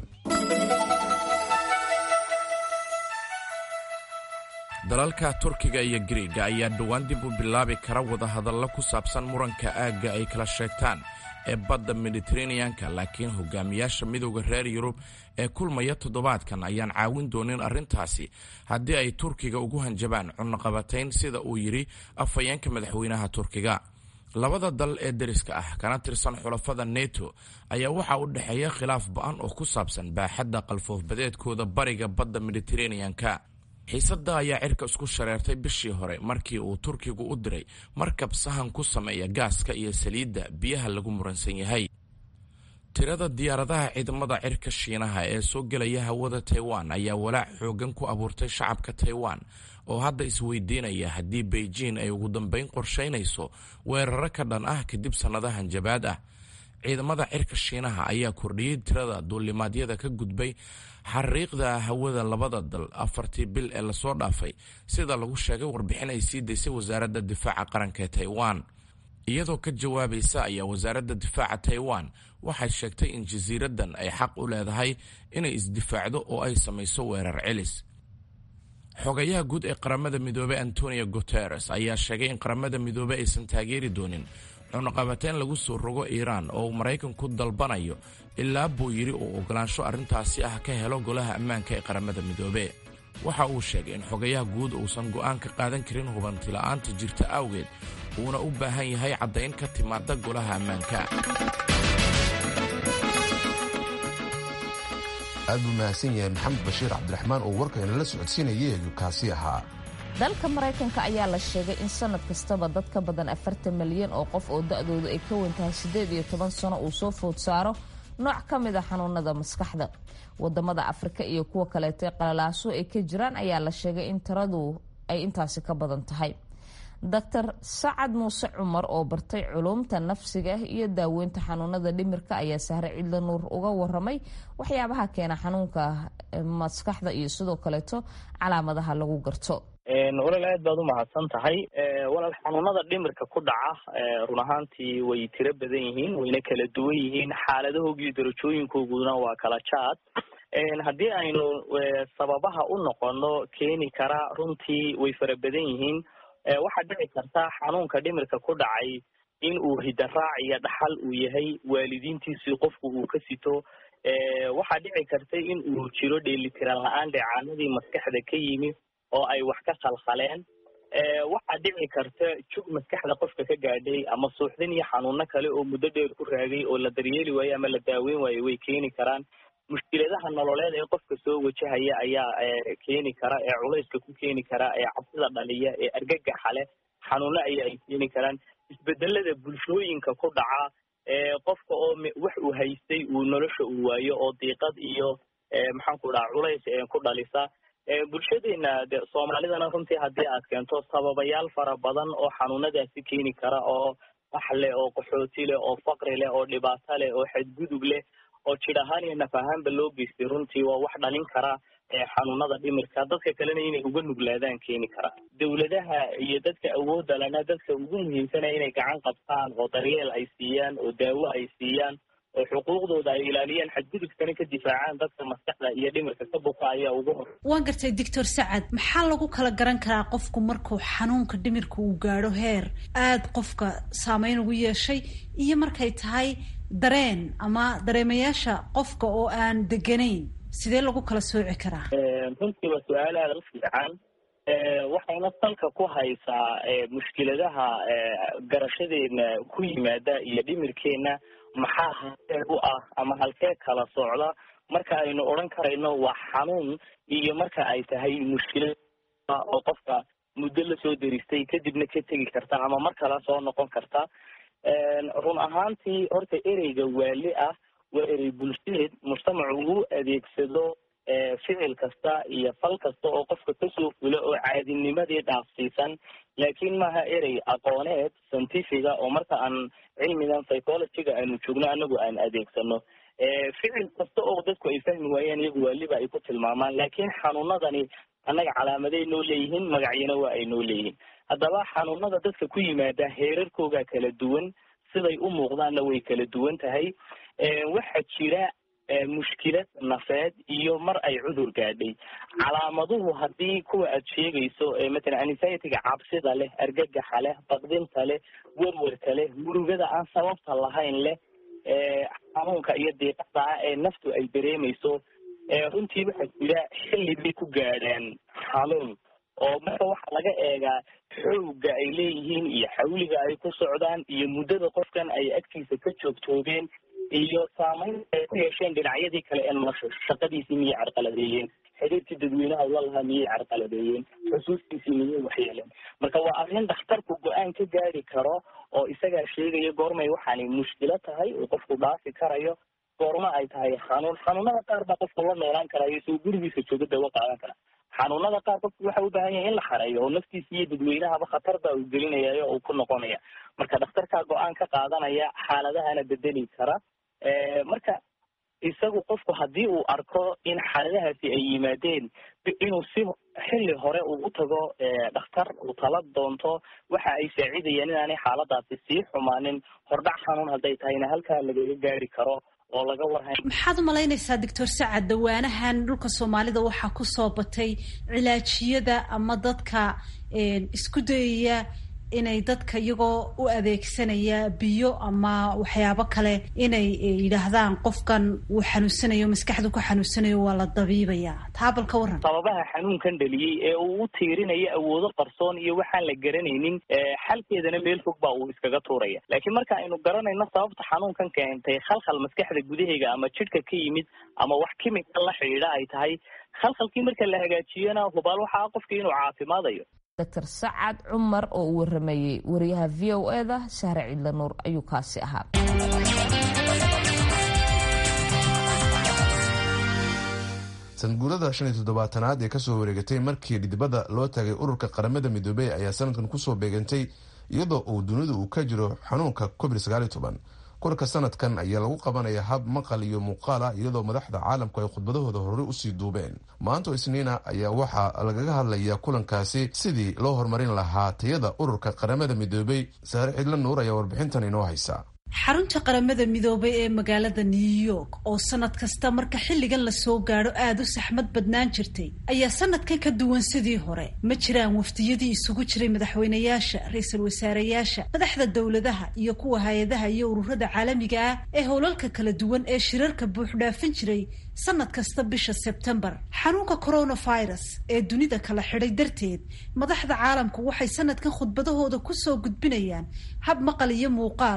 dalalka turkiga iyo griiga ayaa dhowaan dib u bilaabi kara wadahadallo ku saabsan muranka aagga ay kala sheegtaan ee badda mediteraneanka laakiin hogaamiyaasha midowda reer yurub ee kulmaya toddobaadkan ayaan caawin doonin arrintaasi haddii ay turkiga ugu hanjabaan cunaqabatayn sida uu yidhi afhayeenka madaxweynaha turkiga labada dal ee deriska ah kana tirsan xulafada neto ayaa waxaa u dhexeeya khilaaf ba'an oo ku saabsan baaxadda qalfoofbadeedkooda bariga badda mediteraneanka xiisadda ayaa cirka isku shareertay bishii hore markii uu turkigu u diray markab sahan ku sameeya gaaska iyo saliidda biyaha lagu muransan yahay tirada diyaaradaha ciidamada cirka shiinaha ee soo gelaya hawada Taiwan ayaa walaac xoogan ku abuurtay shacabka Taiwan oo hadda isweydiinaya haddii Beijing ay ugu dambeyn qorsheynayso weeraro ka dhan ah kadib sanadahan jabaad ah ciidamada cirka shiinaha ayaa kordhiyay tirada duulimaadyada ka gudbay xariiqda hawada labada dal afartii bil ee lasoo dhaafay sida lagu sheegay warbixin ay sii daysay wasaaradda difaaca qaranka ee Taiwan iyadoo ka jawaabaysa ayaa wasaaradda difaaca Taiwan waxay sheegtay in jasiiradan ay xaq u leedahay inay isdifaacdo oo ay samayso weerar celis xogayaha guud ee qaramada midoobay Antonio Guterres ayaa sheegay in qaramada midoobay aysan taageeri doonin cunaqabateyn lagu soo rogo Iran oo Mareykanku dalbanayo ilaa buu yiri oo ogolaansho arrintaasi ah ka helo golaha ammaanka ee qaramada midoobay waxa uu sheegay in xogayaha guud uusan go'aan ka qaadan karin hubanti la'aanta jirta awgeed uuna u baahan yahay caddayn ka timaada golaha ammaanka aad buu mahadsan yahay maxamed bashiir cabdiraxmaan oo warka inala socodsiinayay ayuu kaasi ahaa dalka Mareykanka ayaa la sheegay in sanad kastaba dad ka badan afartan milyan oo qof oo da'doodu ay ka weyn tahay siddeed iyo toban sano uu soo food saaro nooc ka mid ah xanuunada maskaxda wadamada Afrika iyo kuwa kale ee qalalaaso ay ka jiraan ayaa la sheegay in tiradu ay intaasi ka badan tahay Doctor Sacad Muuse Cumar oo bartay culuumta nafsiga iyo daaweynta xanuunada dhimirka ayaa Sahre Cidla Nuur uga waramay waxyaabaha keena xanuunka maskaxda iyo sidoo kale to calaamadaha lagu garto walaal aad baad u mahadsan tahay walaal xanuunada dhimirka ku dhaca run ahaantii way tiro badan yihiin wayna kala duwan yihiin xaaladahooda iyo darajooyinkooduna waa kala jaad haddii aynu sababaha u noqono keeni kara runtii way fara badan yihiin waxaa dhici karta xanuunka dhimirka ku dhacay in uu hidaraac iyo dhaxal uu yahay waalidiintiisii qofku uu ka sito waxaa dhici karta in uu jiro dheelitiran la-aan dheecaanadii maskaxda ka yimi oo ay wax ka khalkhaleen waxaa dhici karta jug maskaxda qofka ka gaadhay ama suuxdin iyo xanuuno kale oo muddo dheer ku raagay oo la daryeeli waayo ama la daaweyn waayo way keeni karaan mushkiladaha nololeed ee qofka soo wajahaya ayaa keeni kara ee culayska ku keeni kara ee cabsida dhaliya ee argagaxa leh xanuuno ayaa ay keeni karaan isbedelada bulshooyinka ku dhaca ee qofka oo wax uu haystay uu nolosha uu waayo oo diiqad iyo maxaan ku dhaha culays ku dhalisa bulshadeena soomaalidana runtii haddii aad keento sababayaal fara badan oo xanuunadaasi keeni kara oo wax leh oo qaxooti leh oo faqri leh oo dhibaato leh oo xadgudub leh oo jir ahaan iyo naf ahaanba loo geystay runtii waa wax dhalin kara xanuunada dhimirka dadka kalena inay uga nuglaadaan keeni kara dawladaha iyo dadka awoodda lana dadka ugu muhiimsana inay gacan qabtaan oo daryeel ay siiyaan oo daawo ay siiyaan oo xuquuqdooda ay ilaaliyaan xadgudubkana ka difaacaan dadka maskaxda iyo dhimirka ka buka ayaa ugu hor waan gartay doctor Sacad maxaa lagu kala garan karaa qofku markuu xanuunka dhimirka uu gaadho heer aad qofka saameyn ugu yeeshay iyo markay tahay dareen ama dareemayaasha qofka oo aan deganayn sidee lagu kala sooci karaa runtii waa su-aal aada u fiican waxayna salka ku haysaa mushkiladaha garashadeena ku yimaada iyo dhimirkeena maxaa halkee u ah ama halkee kala socda marka aynu odhan karayno waa xanuun iyo marka ay tahay mushkilad oo qofka muddo la soo deristay kadibna ka tegi karta ama mar kale soo noqon karta run ahaantii horta ereyga waali ah waa erey bulsheed mujtamacu uu adeegsado ficil kasta iyo fal kasta oo qofka kasoo fulo oo caadinimadii dhaafsiisan laakiin maaha erey aqooneed scientifiga oo marka aan cilmigan psychologyga aanu joogno anagu aan adeegsano ficil kasta oo dadku ay fahmi waayeen iyagu waaliba ay ku tilmaamaan laakiin xanuunadani annaga calaamaday noo leeyihiin magacyana waa ay noo leeyihiin haddaba xanuunada dadka ku yimaada heerarkooga kala duwan siday u muuqdaanna way kala duwan tahay waxaa jira mushkilad nafeed iyo mar ay cudur gaadhay calaamaduhu haddii kuwa aad sheegayso matalan anxiety-ga cabsida leh argagaxa leh baqdinta leh werwerka leh murugada aan sababta lahayn leh xanuunka iyo diiqada ah ee naftu ay dareemayso runtii waxaa jira xilli bay ku gaadhaan xanuun oo marka waxaa laga eegaa xoogga ay leeyihiin iyo xawliga ay ku socdaan iyo muddada qofkan ay agtiisa ka joogtoobeen iyo saamayn ay ku yeesheen dhinacyadii kale ee nolosha shaqadiisii miyay carqaladeeyeen xiriirkii dadweynaha la lahaa miyay carqaladeeyeen xusuustiisii miyay waxyeeleen marka waa arrin dhakhtarku go-aan ka gaari karo oo isagaa sheegaya goormay waxaanay mushkilo tahay oo qofku dhaafi karayo goorma ay tahay xanuun xanuunada qaar baa qofku la noolaan karayo soo gurigiisa jooga dawo qaadan kara xanuunada qaar qofku waxa u baahan yahay in la xareeyo oo naftiisa iyo dadweynahaba khatar baa uu gelinaya oo uu ku noqonaya marka dhakhtarkaa go-aan ka qaadanaya xaaladahana bedeli kara marka isagu qofku haddii uu arko in xaaladahaasi ay yimaadeen inuu si xilli hore uu u tago dhakhtar uu tala doonto waxa ay saacidayaan inaanay xaaladaasi sii xumaanin hordhac xanuun hadday tahayna halkaa lagaga gaari karo oo laga warhayn maxaad u malaynaysaa doctor Sacad dawaanahan dhulka Soomaalida waxaa ku soo batay cilaajiyada ama dadka isku dayaya inay dadka iyagoo u adeegsanaya biyo ama waxyaabo kale inay yidhaahdaan qofkan uu xanuunsanayo maskaxdu ku xanuunsanayo waa la dabiibayaa taabal ka waran sababaha xanuunkan dhaliyey ee uu u tiirinayo awoodo qarsoon iyo waxaan la garanaynin xalkeedana meel fog baa uu iskaga tuuraya laakiin marka aynu garanayno sababta xanuunkan keentay khalkhal maskaxda gudaheega ama jidhka ka yimid ama wax kimika la xidhiidha ay tahay khalkhalkii marka la hagaajiyana hubaal waxaa qofkii inuu caafimaadayo doctor Sacad Cumar oo uu waramayay wariyaha V O A da Sahra Ciidla Nuur ayuu kaasi ahaa sanguurada shan iyo toddobaatanaad ee kasoo wareegatay markii dhidibada loo taagay ururka qaramada midoobey ayaa sanadkan kusoo beegantay iyadoo uu dunidu uu ka jiro xanuunka covid sagaal iyo toban kulanka sanadkan ayaa lagu qabanaya hab maqal iyo muuqaal ah iyadoo madaxda caalamku ay khudbadahooda horey usii duubeen maanta isniina ayaa waxaa lagaga hadlaya kulankaasi sidii loo horumarin lahaa tayada ururka qaramada midoobey Sahra Ciidla Nuur ayaa warbixintan inoo haysa xarunta qaramada midoobay ee magaalada New York oo sanad kasta marka xilligan la soo gaaro aad u saxmad badnaan jirtay ayaa sanadkan ka duwan sidii hore ma jiraan waftiyadii isugu jiray madaxweynayaasha ra'iisul wasaareyaasha madaxda dawladaha iyo kuwa hay'adaha iyo ururada caalamiga ah ee howlalka kala duwan ee shirarka buux dhaafin jiray sanad kasta bisha September xanuunka coronavirus ee dunida kala xidhay darteed madaxda caalamku waxay sanadkan khudbadahooda ku soo gudbinayaan hab maqal iyo muuqaal ah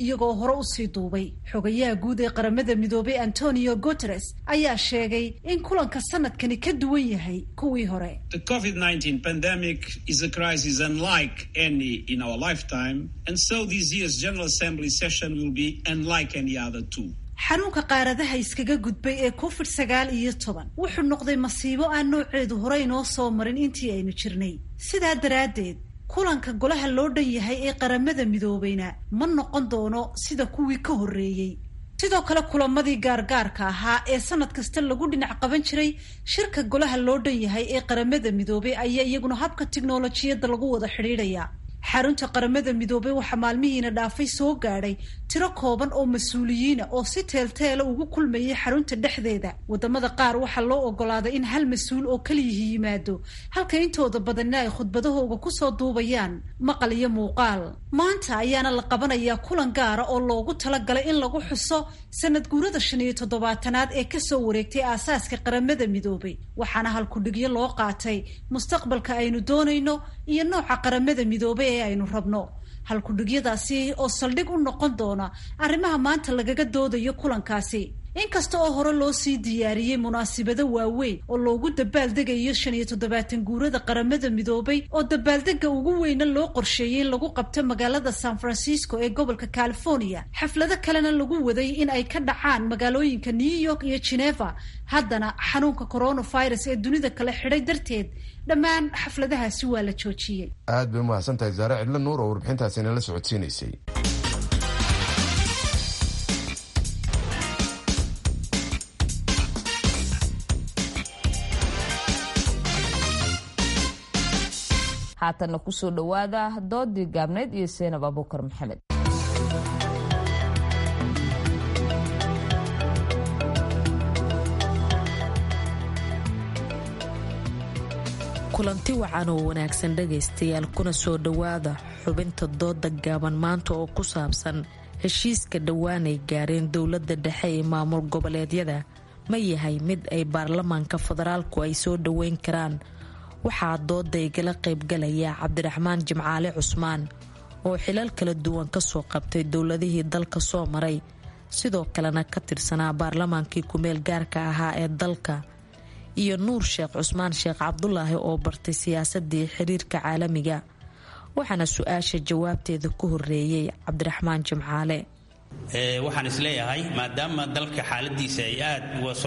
iyagoo hore usii duubay. xogayaha guud ee qaramada midoobay Antonio Guterres ayaa sheegay in kulanka sanadkani ka duwan yahay kuwii hore. The COVID nineteen pandemic is a crisis unlike any in our lifetime, and so this year's General Assembly session will be unlike any other too. xanuunka qaaradaha iskaga gudbay ee covid sagaal iyo toban wuxuu noqday masiibo aan nooceedu hore inoo soo marin intii aynu jirnay. sidaa daraaddeed kulanka golaha loo dhan yahay ee qaramada midoobayna ma noqon doono sida kuwii ka horreeyey. sidoo kale kulamadii gaargaarka ahaa ee sanad kasta lagu dhinac qaban jiray shirka golaha loo dhan yahay ee qaramada midoobay ayaa iyaguna habka tiknoolajiyadda lagu wada xidhiidhaya. xarunta qaramada midoobay waxaa maalmihiina dhaafay soo gaadhay tiro kooban oo mas-uuliyiina oo si teelteela ugu kulmayay xarunta dhexdeeda. wadamada qaar waxaa loo ogolaaday in hal mas-uul oo keliyihi yimaado, halka intooda badanna ay khudbadahooga kusoo duubayaan maqal iyo muuqaal. maanta ayaana la qabanayaa kulan gaara oo loogu talagalay in lagu xuso sanad guurada shan iyo toddobaatanaad ee kasoo wareegtay aasaaska qaramada midoobay, waxaana halkudhigyo loo qaatay mustaqbalka aynu doonayno iyo nooca qaramada midoobay ee aynu rabno. halkudhigyadaasi oo saldhig u noqon doona arrimaha maanta lagaga doodayo kulankaasi. inkasta oo hore loo sii diyaariyey munaasibado waaweyn oo loogu dabaaldegayo shan iyo toddobaatan guurada qaramada midoobay oo dabaaldega ugu weyna loo qorsheeyey in lagu qabto magaalada San Francisco ee gobolka California, xaflado kalena lagu waday in ay ka dhacaan magaalooyinka New York iyo Geneva. haddana xanuunka coronavirus ee dunida kala xidhay darteed dhammaan xafladahaasi waa la joojiyey. aad bay umahadsan tahay Zaare Cidlo Nuur oo warbixintaasi inala socodsiinaysay. haatana kusoo dhawaada doodii gaabneed iyo Seenab Abuukar Maxamed. kulanti wacan oo wanaagsan dhagaystayaal, kuna soo dhawaada xubinta dooda gaaban maanta oo ku saabsan heshiiska dhowaan ay gaareen dowladda dhexe ee maamul goboleedyada ma yahay mid ay baarlamaanka federaalku ay soo dhaweyn karaan. waxaa dooda igala qaybgalaya Cabdiraxmaan Jimcaale Cusmaan oo xilal kala duwan ka soo qabtay dowladihii dalka soo maray, sidoo kalena ka tirsanaa baarlamaankii ku-meel gaarka ahaa ee dalka, iyo Nuur Sheekh Cusmaan Sheekh Cabdulaahi oo bartay siyaasadii xiriirka caalamiga. waxaana su-aasha jawaabteeda ku horeeyay Cabdiraxmaan Jimcaale. waxaan isleeyahay maadaama dalka xaaladiisa ay aad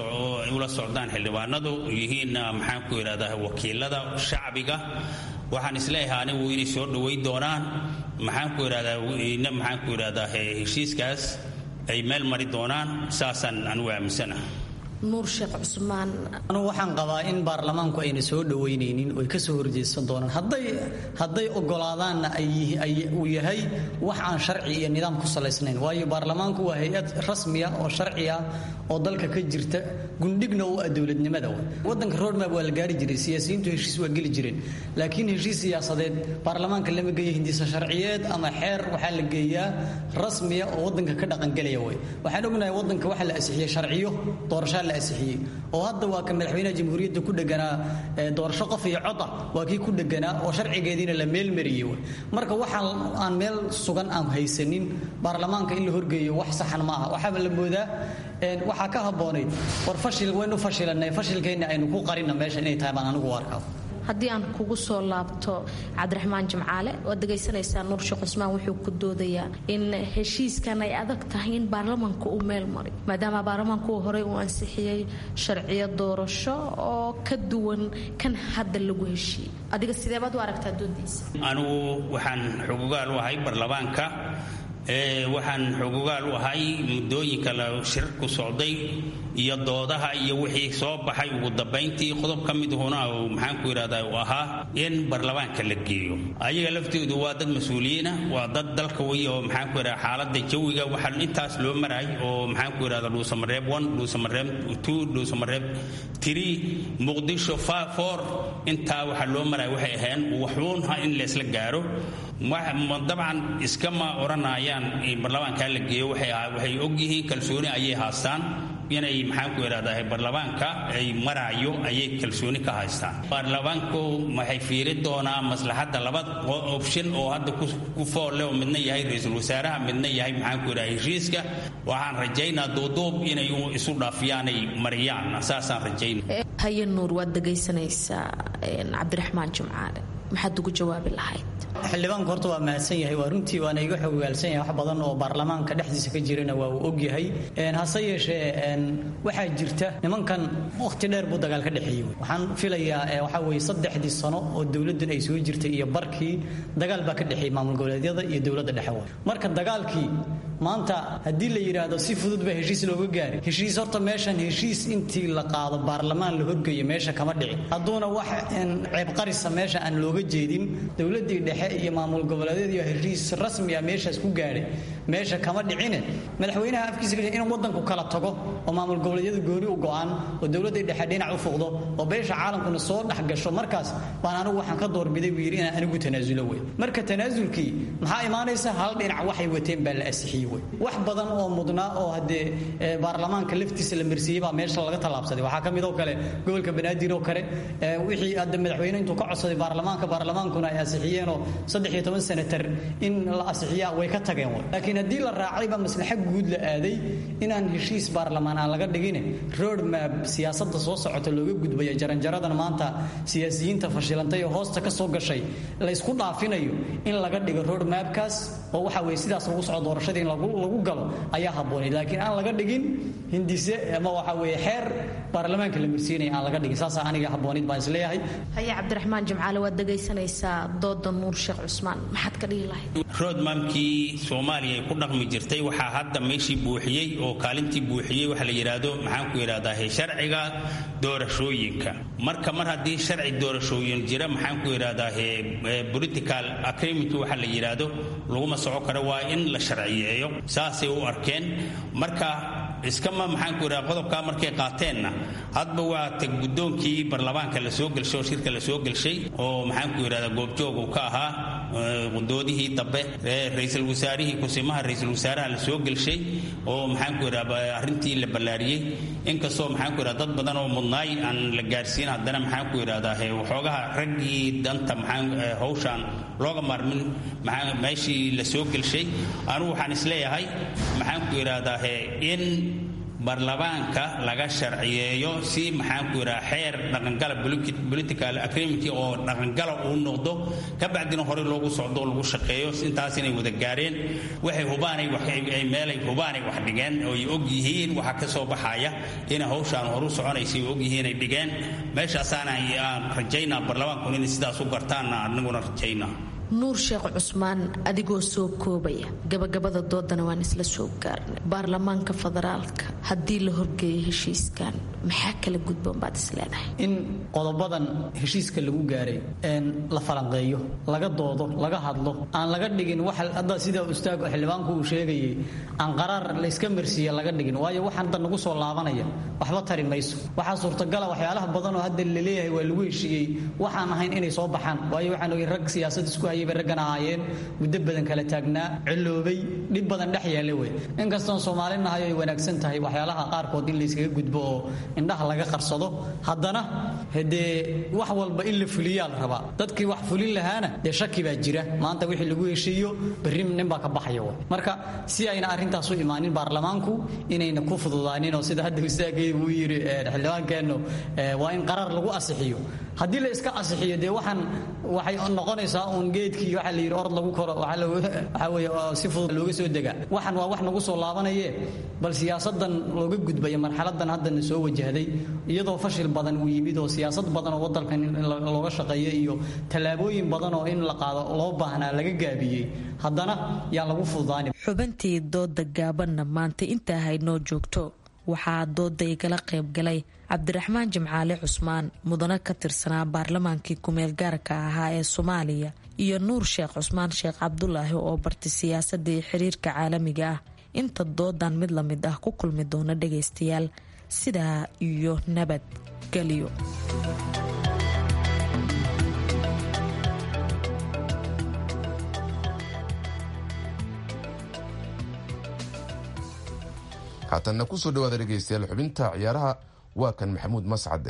ula socdaan xildhibaanadu yihiin maxaan ku yidhahdaa wakiilada shacbiga, waxaan isleeyahay anigu inay soo dhaweyn doonaan maxaan ku yidhahdaa maxaan ku yidhahdaa heshiiskaas ay meel mari doonaan. saasaan anigu aaminsana. Nuur Sheekh Cusmaan, anigu waxaan qabaa in baarlamaanku ayna soo dhaweynaynin oo ay ka soo horjeedsan doonaan. hadday hadday ogolaadaanna ay uu yahay wax aan sharci iyo nidaam ku salaysnayn, waayo baarlamaanku waa hay-ad rasmiya oo sharciya oo dalka ka jirta, gundhigna u ah dowladnimada. wadanka roadmap waa la gaari jiray, siyaasiyiintu heshiis waa geli jireen, laakiin heshiis siyaasadeed baarlamaanka lama geeyo hindisa sharciyeed ama xeer, waxaa la geeyaa rasmiya oo wadanka ka dhaqangelaya. way waxaan ognahay wadanka waxa la ansixiyay sharciyo doorasho la ansixiyay, oo hadda waa ka madaxweynaha jamhuuriyadda ku dhaganaa doorasho qof iyo cod ah, waa kii ku dhaganaa oo sharcigeediina la meel mariyay. marka waxa aan meel sugan aan haysanin baarlamaanka in la horgeeyo wax saxan ma aha. waxaa la moodaa waxaa ka habboonayd war fashil waynu fashilanay, fashilkeena aynu ku qarina meesha inay tahay baan anigu arkaa. haddii aan kugu soo laabto Cabdiraxmaan Jimcaale, oo dhagaysanaysaa Nuur Sheekh Cusmaan wuxuu ku doodayaa in heshiiskan ay adag tahay in baarlamaanku uu meel mari, maadaama baarlamaanku uu horey u ansixiyay sharciyo doorasho oo ka duwan kan hadda lagu heshiiyey. adiga sidee baad u aragtaa doodiisa? anigu waxaan xuquuqaal u ahay baarlamaanka, waxaan xuquuqaal u ahay muddooyinka la shirku socday iyo doodaha iyo wixii soo baxay. ugu dambayntii qodob ka mid ahuna maxaan ku yidhahdaa uu ahaa in baarlamaanka la geeyo. ayaga laftoodu waa dad mas-uuliyiina, waa dad dalka wey oo maxaan ku yidhahdaa xaaladda jawiga waxaa intaas loo maray oo maxaan ku yidhahdaa dhuusamareeb one, dhuusamareeb two, dhuusamareeb three, muqdisho four, intaa waxaa loo maray waxay ahayn waxuunha in laysla gaaro. dabcan iskama oranayaan in baarlamaanka la geeyo, waxay ogyihiin kalsooni ayay haastaan inay maxaanku idhahdaa baarlamaanka ay maraayo ayay kalsooni ka haystaan. baarlamaanku waxay fiiri doonaa maslaxadda laba option oo hadda ku foolle oo midna yahay ra-iisul wasaaraha midna yahay maxaanku idhahdaa heshiiska. waxaan rajaynaa duuduub inay isu dhaafiyaan ay mariyaan, saasaan rajaynaa. haye nuur, waad dhegaysanaysaa cabdiraxmaan jimcaale, maxaad ugu jawaabi lahayd? xildhibaanku horta waa mahadsan yahay, waa runtii waana iga xogogaalsan yahay. wax badan oo baarlamaanka dhexdiisa ka jirana waa uu og yahay. hase yeeshee waxaa jirta nimankan wakhti dheer buu dagaal ka dhexeeyey. waxaan filayaa waxaa weeye saddexdii sano oo dowladdan ay soo jirtay iyo barkii dagaal baa ka dhexeeyey maamul goboleedyada iyo dowladda dhexe. marka dagaalkii maanta haddii la yidhaahdo si fudud baa heshiis looga gaari, heshiis horta meeshan heshiis intii la qaado baarlamaan la horgeeyo meesha kama dhicin. hadduuna wax ceebqarisa meesha aan looga jeedin, dowladdii dhexe iyo maamul goboleedyada iyo heshiis rasmi ah meeshaas ku gaadhay meesha kama dhicine madaxweynaha afkiisa inuu waddanku kala tago oo maamul goboleedyada gooni u go'aan oo dowladda dhexe dhinac u fuqdo oo beesha caalamkuna soo dhex gasho. markaas baan anigu waxaan ka doorbiday buu yidhi inaan anigu tanaasulo wey. marka tanaasulkii maxaa imaanaysa? hal dhinac waxay wateen baa la asixiyey wey. wax badan oo mudnaa oo haddee baarlamaanka laftiisa la marsiiyey baa meesha laga tallaabsaday. waxaa ka mid oo kale gobolka banaadir oo kale wixii hadda madaxweyne intuu ka codsaday baarlamaanka baarlamaankuna ay asixiyeenoo saddex iyo toban senatar in la asixiyaa way ka tageen wey. laakiin haddii la raacayba maslaxa guud la aaday inaan heshiis baarlamaan aan laga dhigin road map siyaasadda soo socota looga gudbaya jaranjaradan maanta siyaasiyiinta fashilantay oo hoosta ka soo gashay la isku dhaafinayo in laga dhigo road mapkaas oo waxa weeye sidaas lagu socdo doorashada in lagu lagu galo ayaa habboonay. laakiin aan laga dhigin hindise ama waxa weeye xeer baarlamaanka la marsiinaya aan laga dhigin. saas aniga habboonid baan isleeyahay. haye cabdiraxmaan jimcaale, waad dhegaysanaysaa dooda nuur sheekh cusmaan, maxaad ka dhihi lahayd? roadmapkii soomaaliya ay ku dhaqmi jirtay waxaa hadda meeshii buuxiyey oo kaalintii buuxiyey waxa la yidhaahdo maxaanku idhahdaa sharciga doorashooyinka. marka mar haddii sharci doorashooyin jira maxaanku idhahdaa political agreement waxa la yidhaahdo laguma soco karo, waa in la sharciyeeyo. saasay u arkeen. marka iskama maxaanku idhahdaa qodobkaa markay qaateenna hadba waa tag guddoonkii baarlamaanka la soo gelshay oo shirka la soo gelshay oo maxaanku idhahdaa goobjoog uu ka ahaa doodihii dambe ra-iisul wasaarihii kusimaha ra-iisul wasaaraha la soo gelshay oo maxaanku idhahdaa arrintii la ballaariyey. inkastoo maxaanku idhahdaa dad badan oo mudnaay aan la gaarsiin, haddana maxaanku idhahdaa waxoogaha raggii danta maxaan hawshaan looga maarmin meeshii la soo gelshay. anigu waxaan isleeyahay maxaanku idhahdaa in baarlamaanka laga sharciyeeyo si maxaanku idhaha xeer dhaqangala political agreement oo dhaqangala uu noqdo, ka bacdina hore loogu socdo oo lagu shaqeeyo. intaas inay wada gaareen waxay hubaanay ay meelay hubaanay wax dhigeen oo ay og yihiin waxa ka soo baxaya inay hawshaan horu soconaysay og yihiin ay dhigeen. meeshaasaana aan rajaynaa baarlamaanku inay sidaas u gartaanna anaguna rajaynaa. nuur sheekh cusmaan, adigoo soo koobaya gabagabada doodana waan isla soo gaarnay. baarlamaanka federaalka haddii la horgeeyo heshiiskan maxaa kala gudboon baad isleenahay? in qodobadan heshiiska lagu gaaray la falanqeeyo, laga doodo, laga hadlo, aan laga dhigin wax hadda sida ustaag xildhibaanku uu sheegayay aan qaraar la iska marsiiya laga dhigin. waayo waxaan hadda nagu soo laabanaya waxba tari mayso. waxaa suurtagala waxyaalaha badan oo hadda la leeyahay waa lagu heshiiyey waxaan ahayn inay soo baxaan. waayo waxaan ogay rag siyaasad isku hayay raggan ahaayeen muddo badan kala taagnaa, ciloobay, dhib badan dhex yaale wey. inkastoon Soomaali nahay ay wanaagsan tahay waxyaalaha qaarkood in la iskaga gudbo oo indhaha laga qarsado, haddana hadee wax walba in la fuliyaa la rabaa. dadkii wax fulin lahaana dee shaki baa jira. maanta wixii lagu heshiiyo berri nin baa ka baxaya wey. marka si ayna arrintaas u imaanin baarlamaanku inayna ku fududaanin oo sida hadda ustaagay uu yiri xildhibaankeennu waa in qaraar lagu asixiyo. haddii la iska asixiyo dee waxaan waxay noqonaysaa uun geedkii waxa la yiri orod lagu koro waxa weeye si fudud looga soo degaa. waxaan waa wax nagu soo laabanayee bal siyaasadan looga gudbaya marxaladan haddana soo wajahday iyadoo fashil badan uu yimid oo siyaasad badan oo waddankan looga shaqeeyo iyo tallaabooyin badan oo in la qaado loo baahnaa laga gaabiyey, haddana yaa lagu fududaanin. xubintii dooda gaabanna maanta intaa haynoo joogto. waxaa dooda igala qayb galay cabdiraxmaan jimcaale cusmaan, mudane ka tirsanaa baarlamaankii kumeel gaarka ahaa ee Soomaaliya, iyo nuur sheekh cusmaan sheekh cabdulaahi oo bartay siyaasadii xiriirka caalamiga ah. inta doodan mid la mid ah ku kulmi doona dhagaystayaal, sidaa iyo nabadgelyo. haatanna ku soo dhawaada dhegaystayaal xubinta ciyaaraha waa kan maxamuud mascade.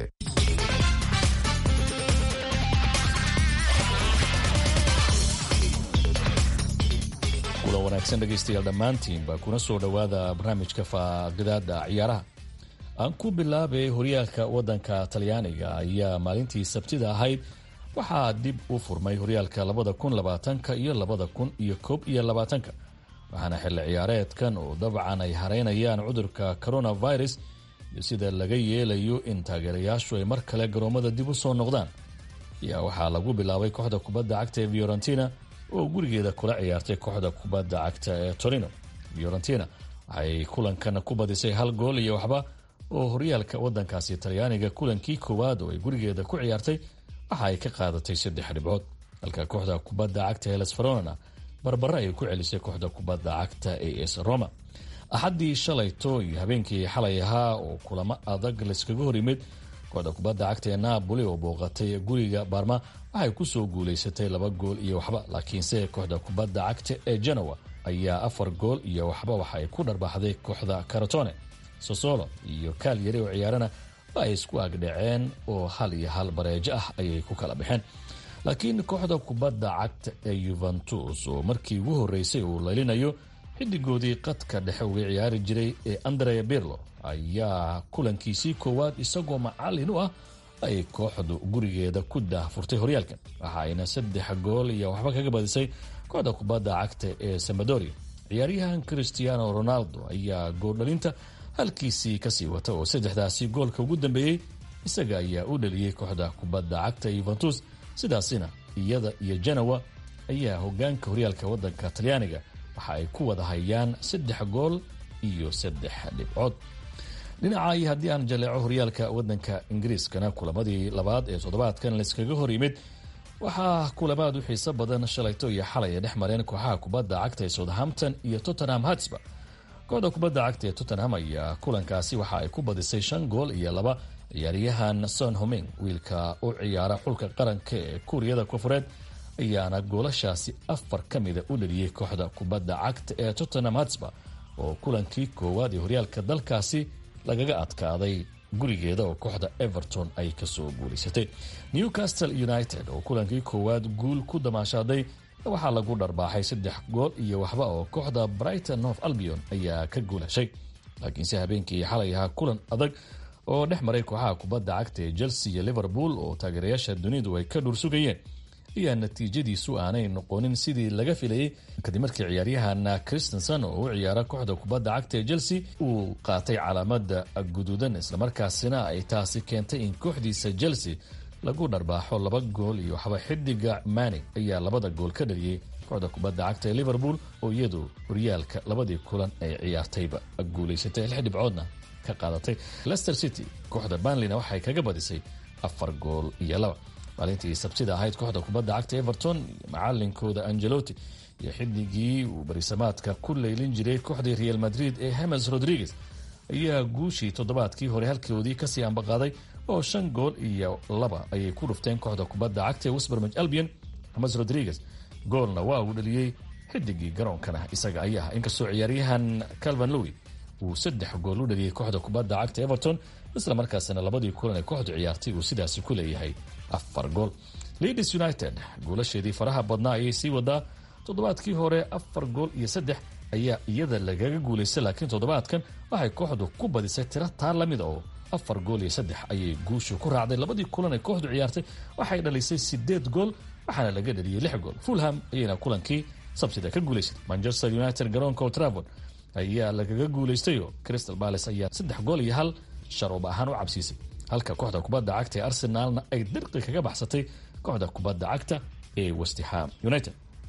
kula wanaagsan dhegaystayaal dhammaantiin baa kuna soo dhowaada barnaamijka faaqidaada ciyaaraha. aan ku bilaabay horyaalka waddanka talyaaniga ayaa maalintii sabtida ahayd waxaa dib u furmay horyaalka labada kun labaatanka iyo labada kun iyo koob iyo labaatanka waxaana xilli ciyaareedkan oo dabcan ay hareynayaan cudurka coronavirus iyo sida laga yeelayo in taageerayaashu ay mar kale garoomada dib u soo noqdaan ayaa waxaa lagu bilaabay kooxda kubadda cagta ee Fiorentina oo gurigeeda kula ciyaartay kooxda kubadda cagta ee Torino. Fiorentina waxay kulankan ku badisay hal gool iyo waxba oo horyaalka waddankaasi talyaaniga kulankii koowaad oo ay gurigeeda ku ciyaartay waxa ay ka qaadatay saddex dhibcood halka kooxda kubadda cagta Hellas Verona barbara ay ku celisay kooxda kubadda cagta ee A S Roma. axaddii shalayto iyo habeenkii xalay ahaa oo kulamo adag layskaga hor yimid kooxda kubadda cagta ee Napoli oo booqatay guriga Parma waxay ku soo guulaysatay laba gool iyo waxba laakiinse kooxda kubadda cagta ee Genoa ayaa afar gool iyo waxba waxa ay ku dharbaxday kooxda Crotone. Sassuolo iyo Cagliari oo ciyaarana ay isku agdhaceen oo hal iyo hal bareejo ah ayay ku kala baxeen. laakiin kooxda kubadda cagta ee Juventus oo markii ugu horeysay uu leelinayo xidigoodii qadka dhexe uga ciyaari jiray ee Andrea Pirlo ayaa kulankiisii koowaad isagoo macallin u ah ay kooxdu gurigeeda ku daahfurtay horyaalkan waxa ayna saddex gool iyo waxba kaga badisay kooxda kubadda cagta ee Sampdoria. ciyaaryahan Cristiano Ronaldo ayaa gooldhalinta halkiisii kasii wata oo saddexdaasi goolka ugu dambeeyey isaga ayaa u dhaliyey kooxda kubadda cagta Juventus. sidaasina iyada iyo Genoa ayaa hogaanka horyaalka waddanka talyaaniga waxa ay ku wada hayaan saddex gool iyo saddex dhibcood. dhinaca iyo haddii aan jaleeco horyaalka waddanka ingiriiskana kulamadii labaad ee toddobaadkan layskaga hor yimid waxaa kulamaad u xiiso badan shalayto iyo xalay ay dhex mareen kooxaha kubadda cagta ee Southampton iyo Tottenham Hotspur. kooxda kubadda cagta ee Tottenham ayaa kulankaasi waxa ay ku badisay shan gool iyo laba. ciyaaryahan Son Heung-min wiilka u ciyaara xulka qaranka ee Kuuriyada Koonfureed ayaana goolashaasi afar ka mida u dhaliyey kooxda kubadda cagta ee Tottenham Hotspur oo kulankii koowaad ee horyaalka dalkaasi lagaga adkaaday gurigeeda oo kooxda Everton ay kasoo guulaysatay. Newcastle United oo kulankii koowaad guul ku damaashaaday waxaa lagu dharbaaxay saddex gool iyo waxba oo kooxda Brighton Hove Albion ayaa ka guulashay. laakiinse habeenkii xalay ahaa kulan adag oo dhex maray kooxaha kubadda cagta ee Chelsea iyo Liverpool oo taageerayaasha dunidu ay ka dhursugayeen ayaa natiijadiisu aanay noqonin sidii laga filayay kadib markii ciyaaryahan Christensen oo u ciyaara kooxda kubadda cagta ee Chelsea uu qaatay calaamada guduudan islamarkaasina ay taasi keentay in kooxdiisa Chelsea lagu dharbaaxo laba gool iyo waxba. xidiga Mane ayaa labada gool ka dhaliyay kooxda kubadda cagta ee Liverpool oo iyadu horyaalka labadii kulan ay ciyaartayba guulaysatay lix dhibcoodna ka qaadatay. Leicester City kooxda Burnley waxay kaga badisay afar gool iyo laba. maalintii sabtida ahayd kooxda kubadda cagta Everton macallinkooda Ancelotti iyo xidigii uu barisamaadka ku leylin jiray kooxda Real Madrid ee James Rodriguez ayaa guushii toddobaadkii hore halkoodii kasii ambaqaaday oo shan gool iyo laba ayay ku dhufteen kooxda kubadda cagta ee West Bromwich Albion. James Rodriguez goolna waa uu dhaliyey xidigii garoonkana isaga ayaa inkastoo ciyaaryahan Calvin Lewin uu saddex gool u dhaliyey kooxda kubadda cagta Everton isla markaasna labadii kulan ee kooxdu ciyaartay uu sidaasi ku leeyahay afar gool. Leeds United goolasheedii faraha badnaa ayay sii wadaa. toddobaadkii hore afar gool iyo saddex ayaa iyada lagaga guulaystay laakiin toddobaadkan waxay kooxdu ku badisay tiro taa lamid oo afar gool iyo saddex ayay guushu ku raacday. labadii kulan ee kooxdu ciyaartay waxay dhalisay sideed gool waxaana laga dhaliyay lix gool. Fulham ayayna kulankii sabtida ka guulaysay. Manchester United garoonka Old Trafford ayaa lagaga guulaystay oo Crystal Palace ayaa saddex gool iyo hal sharoob ahaan u cabsiisay halka kooxda kubadda cagta ee Arsenalna ay dirqi kaga baxsatay kooxda kubadda cagta ee West Ham United.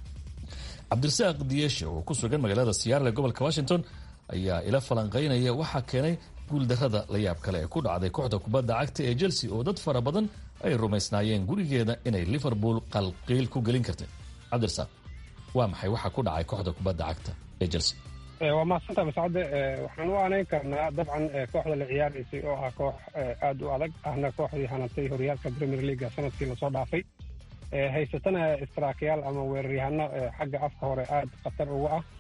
Cabdirasaaq Diyeeshe oo ku sugan magaalada Seattle ee gobolka Washington ayaa ila falanqeynaya waxa keenay guuldarrada la yaab kale ee ku dhacday kooxda kubadda cagta ee Chelsea oo dad fara badan ay rumaysnaayeen gurigeeda inay Liverpool qalqiil ku gelin kartay. Cabdirasaaq waa maxay waxa ku dhacay kooxda kubadda cagta ee Chelsea? waa mahadsantaa mascade. waxaan u aanayn karnaa dabcan kooxda la ciyaaraysay oo ah koox aad u adag ahna kooxdii hanantay horyaalka Premier League sanadkii lasoo dhaafay haysatana istaraakyaal ama weeraryahano xagga afka hore aad khatar uga ah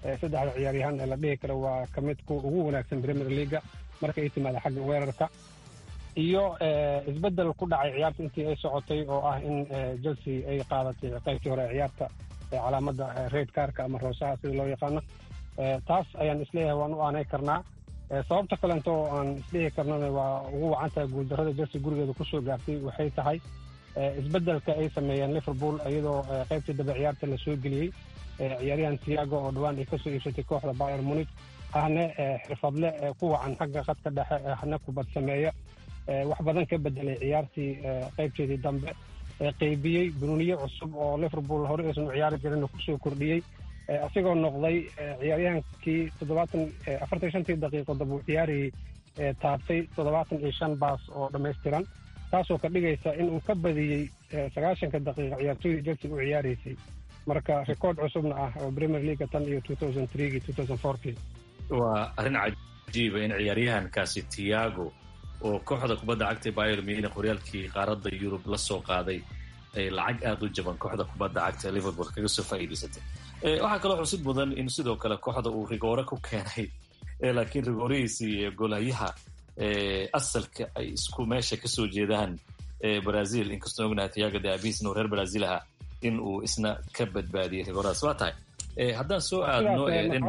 saddexda ciyaaryahan ee la dhihi karo waa ka mid kuwa ugu wanaagsan Premier League marka ay timaado xagga weerarka iyo isbedel ku dhacay ciyaarta intii ay socotay oo ah in Chelsea ay qaadatay qaybtii hore ciyaarta calaamada red cardka ama roosaha sida loo yaqaano taas ayaan isleeyahay waan u aanay karnaa sababta kale intoo aan isleeyahay karnana waa ugu wacantahay guuldarrada Chelsea gurigeeda kusoo gaartay waxay tahay isbedelka ay sameeyeen Liverpool iyadoo qaybtii daba ciyaarta la soo geliyey ciyaaryahan Thiago oo dhawaan ay kasoo iibsatay kooxda Bayern Munich ahna xirfadle ku wacan xagga khadka dhexe ahna kubad sameeya wax badan ka bedelay ciyaartii qaybteedii dambe qaybiyey bununiye cusub oo Liverpool hore aysan ciyaari jirin kusoo kordhiyey asigoo noqday ciyaaryahankii toddobaatan afartan iyo shantii daqiiqo dab uu ciyaarayay taabtay toddobaatan iyo shan baas oo dhammaystiran taasoo ka dhigaysa in uu ka badiyey sagaashanka daqiiqa ciyaartooydii Chelsea u ciyaaraysay marka rikood cusubna ah oo Premier League tan iyo two thousand three two thousand four waa arrin cajiiba in ciyaaryahankaasi Thiago oo kooxda kubadda cagta Bayern Munich horyaalkii qaaradda Yurub la soo qaaday ay lacag aad u jaban kooxda kubadda cagta Liverpool kaga soo faa'iideysatay waxaa kaloo xusid mudan in sidoo kale kooxda uu rigoore ku keenay laakiin rigoorihiisii goolahayaha asalka ay isku meesha ka soo jeedaan Brazil inkastoo ognahay Thiago de Abis inuu reer Brazil ahaa in uu isna ka badbaadiyey rigoorahaas waa tahay haddaan soo aadno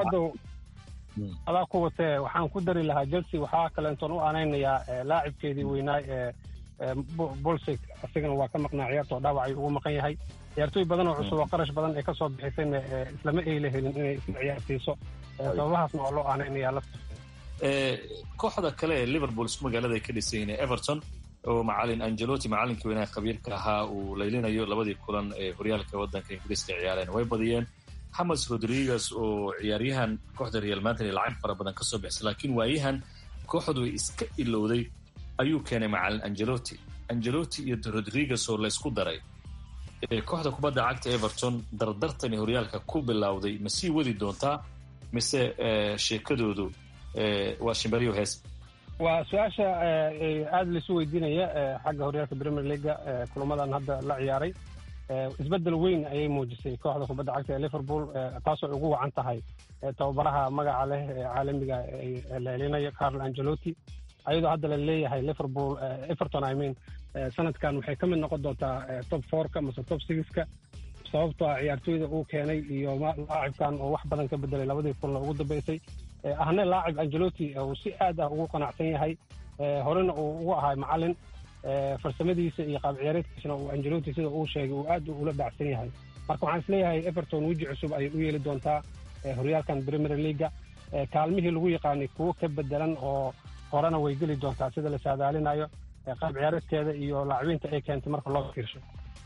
adaa ku watee waxaan ku dari lahaa Chelsea waxaa kaleentoon u aanaynayaa laacibkeedii weynaa ee Bolsik asigana waa ka maqnaa ciyaarta oo dhaawac ay ugu maqan yahay ciyaartooy badan oo cusub oo qarash badan ay ka soo bixisayna islama ay la helin inay isla ciyaarsiiso sababahaasna waa loo aanaynayaa lafta kooxda kale ee Liverpool isku magaalada ay ka dhisayeen Everton oo macalin Ancelotti macalinkii weynaa khabiirka ahaa uu leylinayo labadii kulan ee horyaalka waddanka Ingiriiska ciyaareen way badiyeen James Rodriguez oo ciyaaryahan kooxda Real Madrid lacag fara badan ka soo bixisay laakiin waayahan kooxdu way iska ilowday ayuu keenay macalin Ancelotti Ancelotti iyo Rodriguez oo la isku daray kooxda kubadda cagta Everton dardartani horyaalka ku bilowday ma sii wadi doontaa mise sheekadoodu waa shimbariyo hees waa su-aasha aada laisu weydiinaya xagga horyaalka Premier League kulamadan hadda la ciyaaray isbedel weyn ayay muujisay kooxda kubadda cagta ee Liverpool taasoo ugu wacan tahay tababaraha magaca leh ee caalamiga ee leelinaya Carlo Ancelotti ayadoo hadda la leeyahay Liverpool Everton I mean sanadkan waxay ka mid noqon doontaa top four-ka mise top six-ka sababtoo ah ciyaartooyda uu keenay iyo laacibkan oo wax badan ka bedelay labadii kulan ugu dambeysay ahna laacib Ancelotti uu si aad ah ugu qanacsan yahay horena uu ugu ahay macalin farsamadiisa iyo qaab ciyaareedkiisana uu Ancelotti sida uu sheegay uu aad ula dhacsan yahay marka waxaan isleeyahay Everton weji cusub ayay u yeeli doontaa horyaalkan Premier League kaalmihii lagu yaqaanay kuwo ka bedelan oo horena way geli doontaa sida la saadaalinayo qaab ciyaareedkeeda iyo laacibiinta ay keentay marka loo fiirsho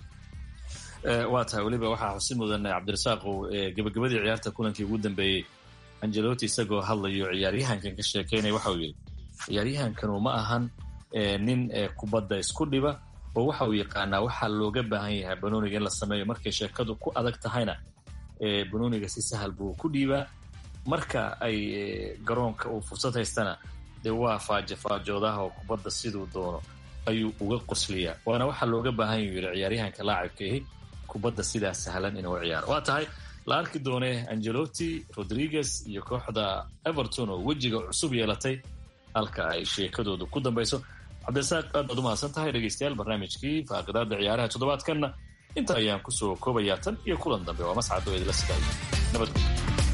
waa tahay weliba waxaa xusid mudan Cabdirasaaq oo gabagabadii ciyaarta kulankii ugu dambeeyey Ancelotti isagoo hadlayo ciyaaryahankan ka sheekeynaya waxa uu yidhi ciyaaryahankanu ma ahan nin kubadda isku dhiba oo waxa uu yaqaanaa waxaa looga baahan yahay banooniga in la sameeyo markay sheekadu ku adag tahayna banooniga si sahal buu ku dhiibaa marka ay garoonka uu fursad haystana dee waa faajo faajoodaha oo kubadda siduu doono ayuu uga qosliyaa waana waxaa looga baahan yahu yidhi ciyaaryahanka laacibka ahi kubadda sidaa sahlan inuu ciyaaro waa tahay la arki doone Ancelotti Rodriguez iyo kooxda Everton oo wejiga cusub yeelatay halka ay sheekadoodu ku dambayso Cabdirasaaq aad baad u mahadsan tahay dhegeystayaal barnaamijkii faaqidaada ciyaaraha toddobaadkanna inta ayaan kusoo koobayaa tan iyo kulan dambe waa mascado idila sidaay nabadgelyo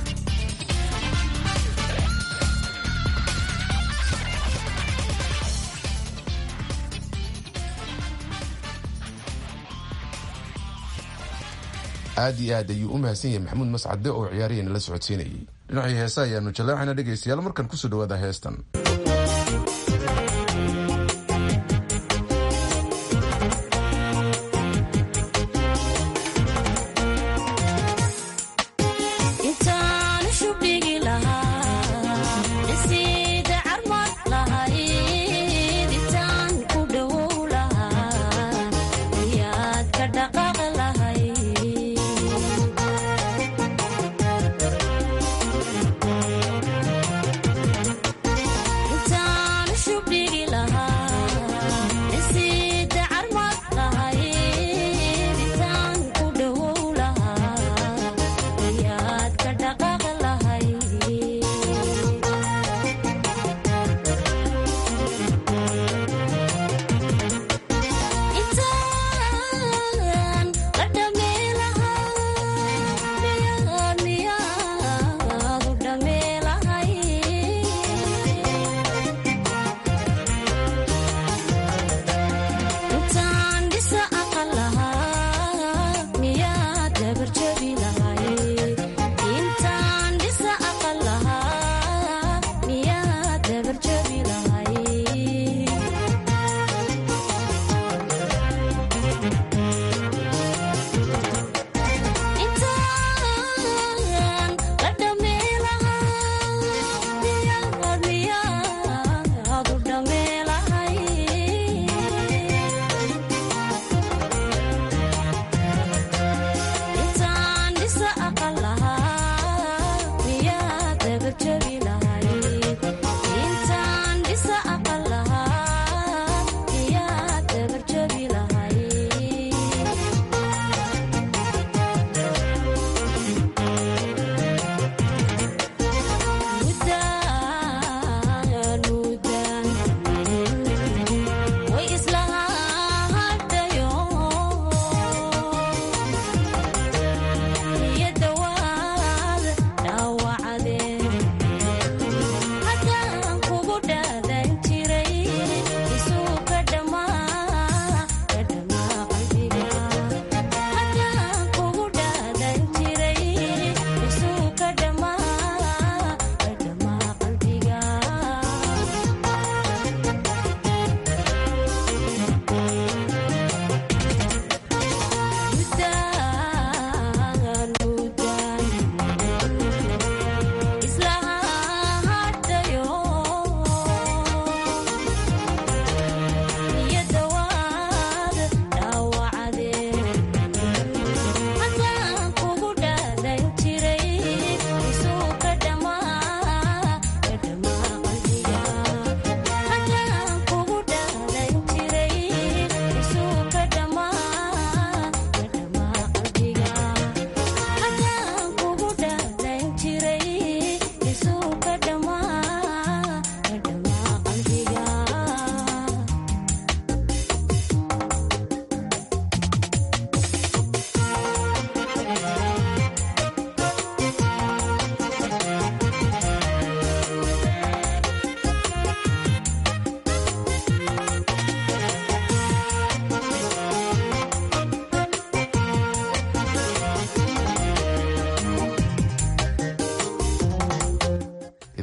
aad iyo aad ayuu u mahadsan yahay maxamuud mascade oo ciyaariyana la socodsiinayay dhinacii heesa ayaanu jallaaxayna dhegaystayaal markan kusoo dhawaada heestan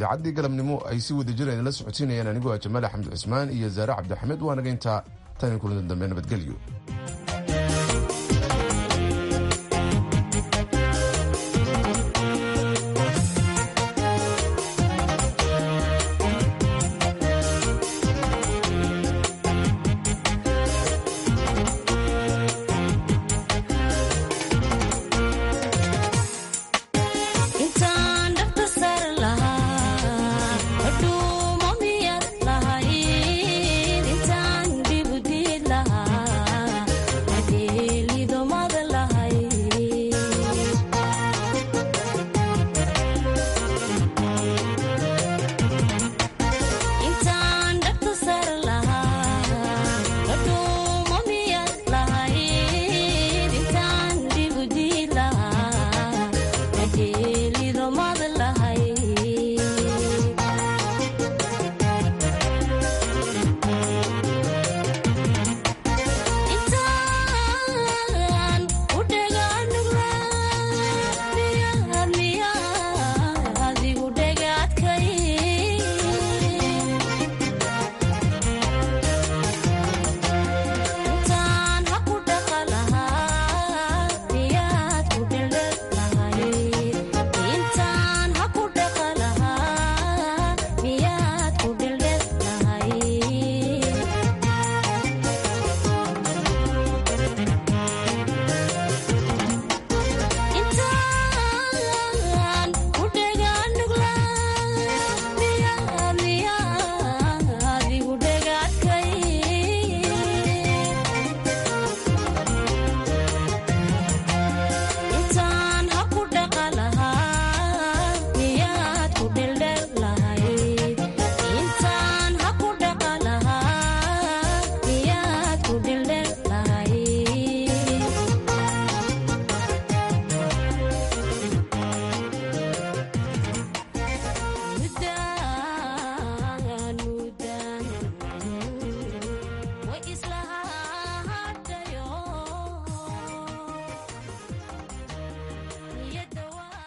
idaacaddii galabnimo ay si wada jira idinla socotiinayaan anigoo ah jamaal axmed cusmaan iyo zaare cabdixamed waa naga intaa tan kulantan dambe nabadgelyo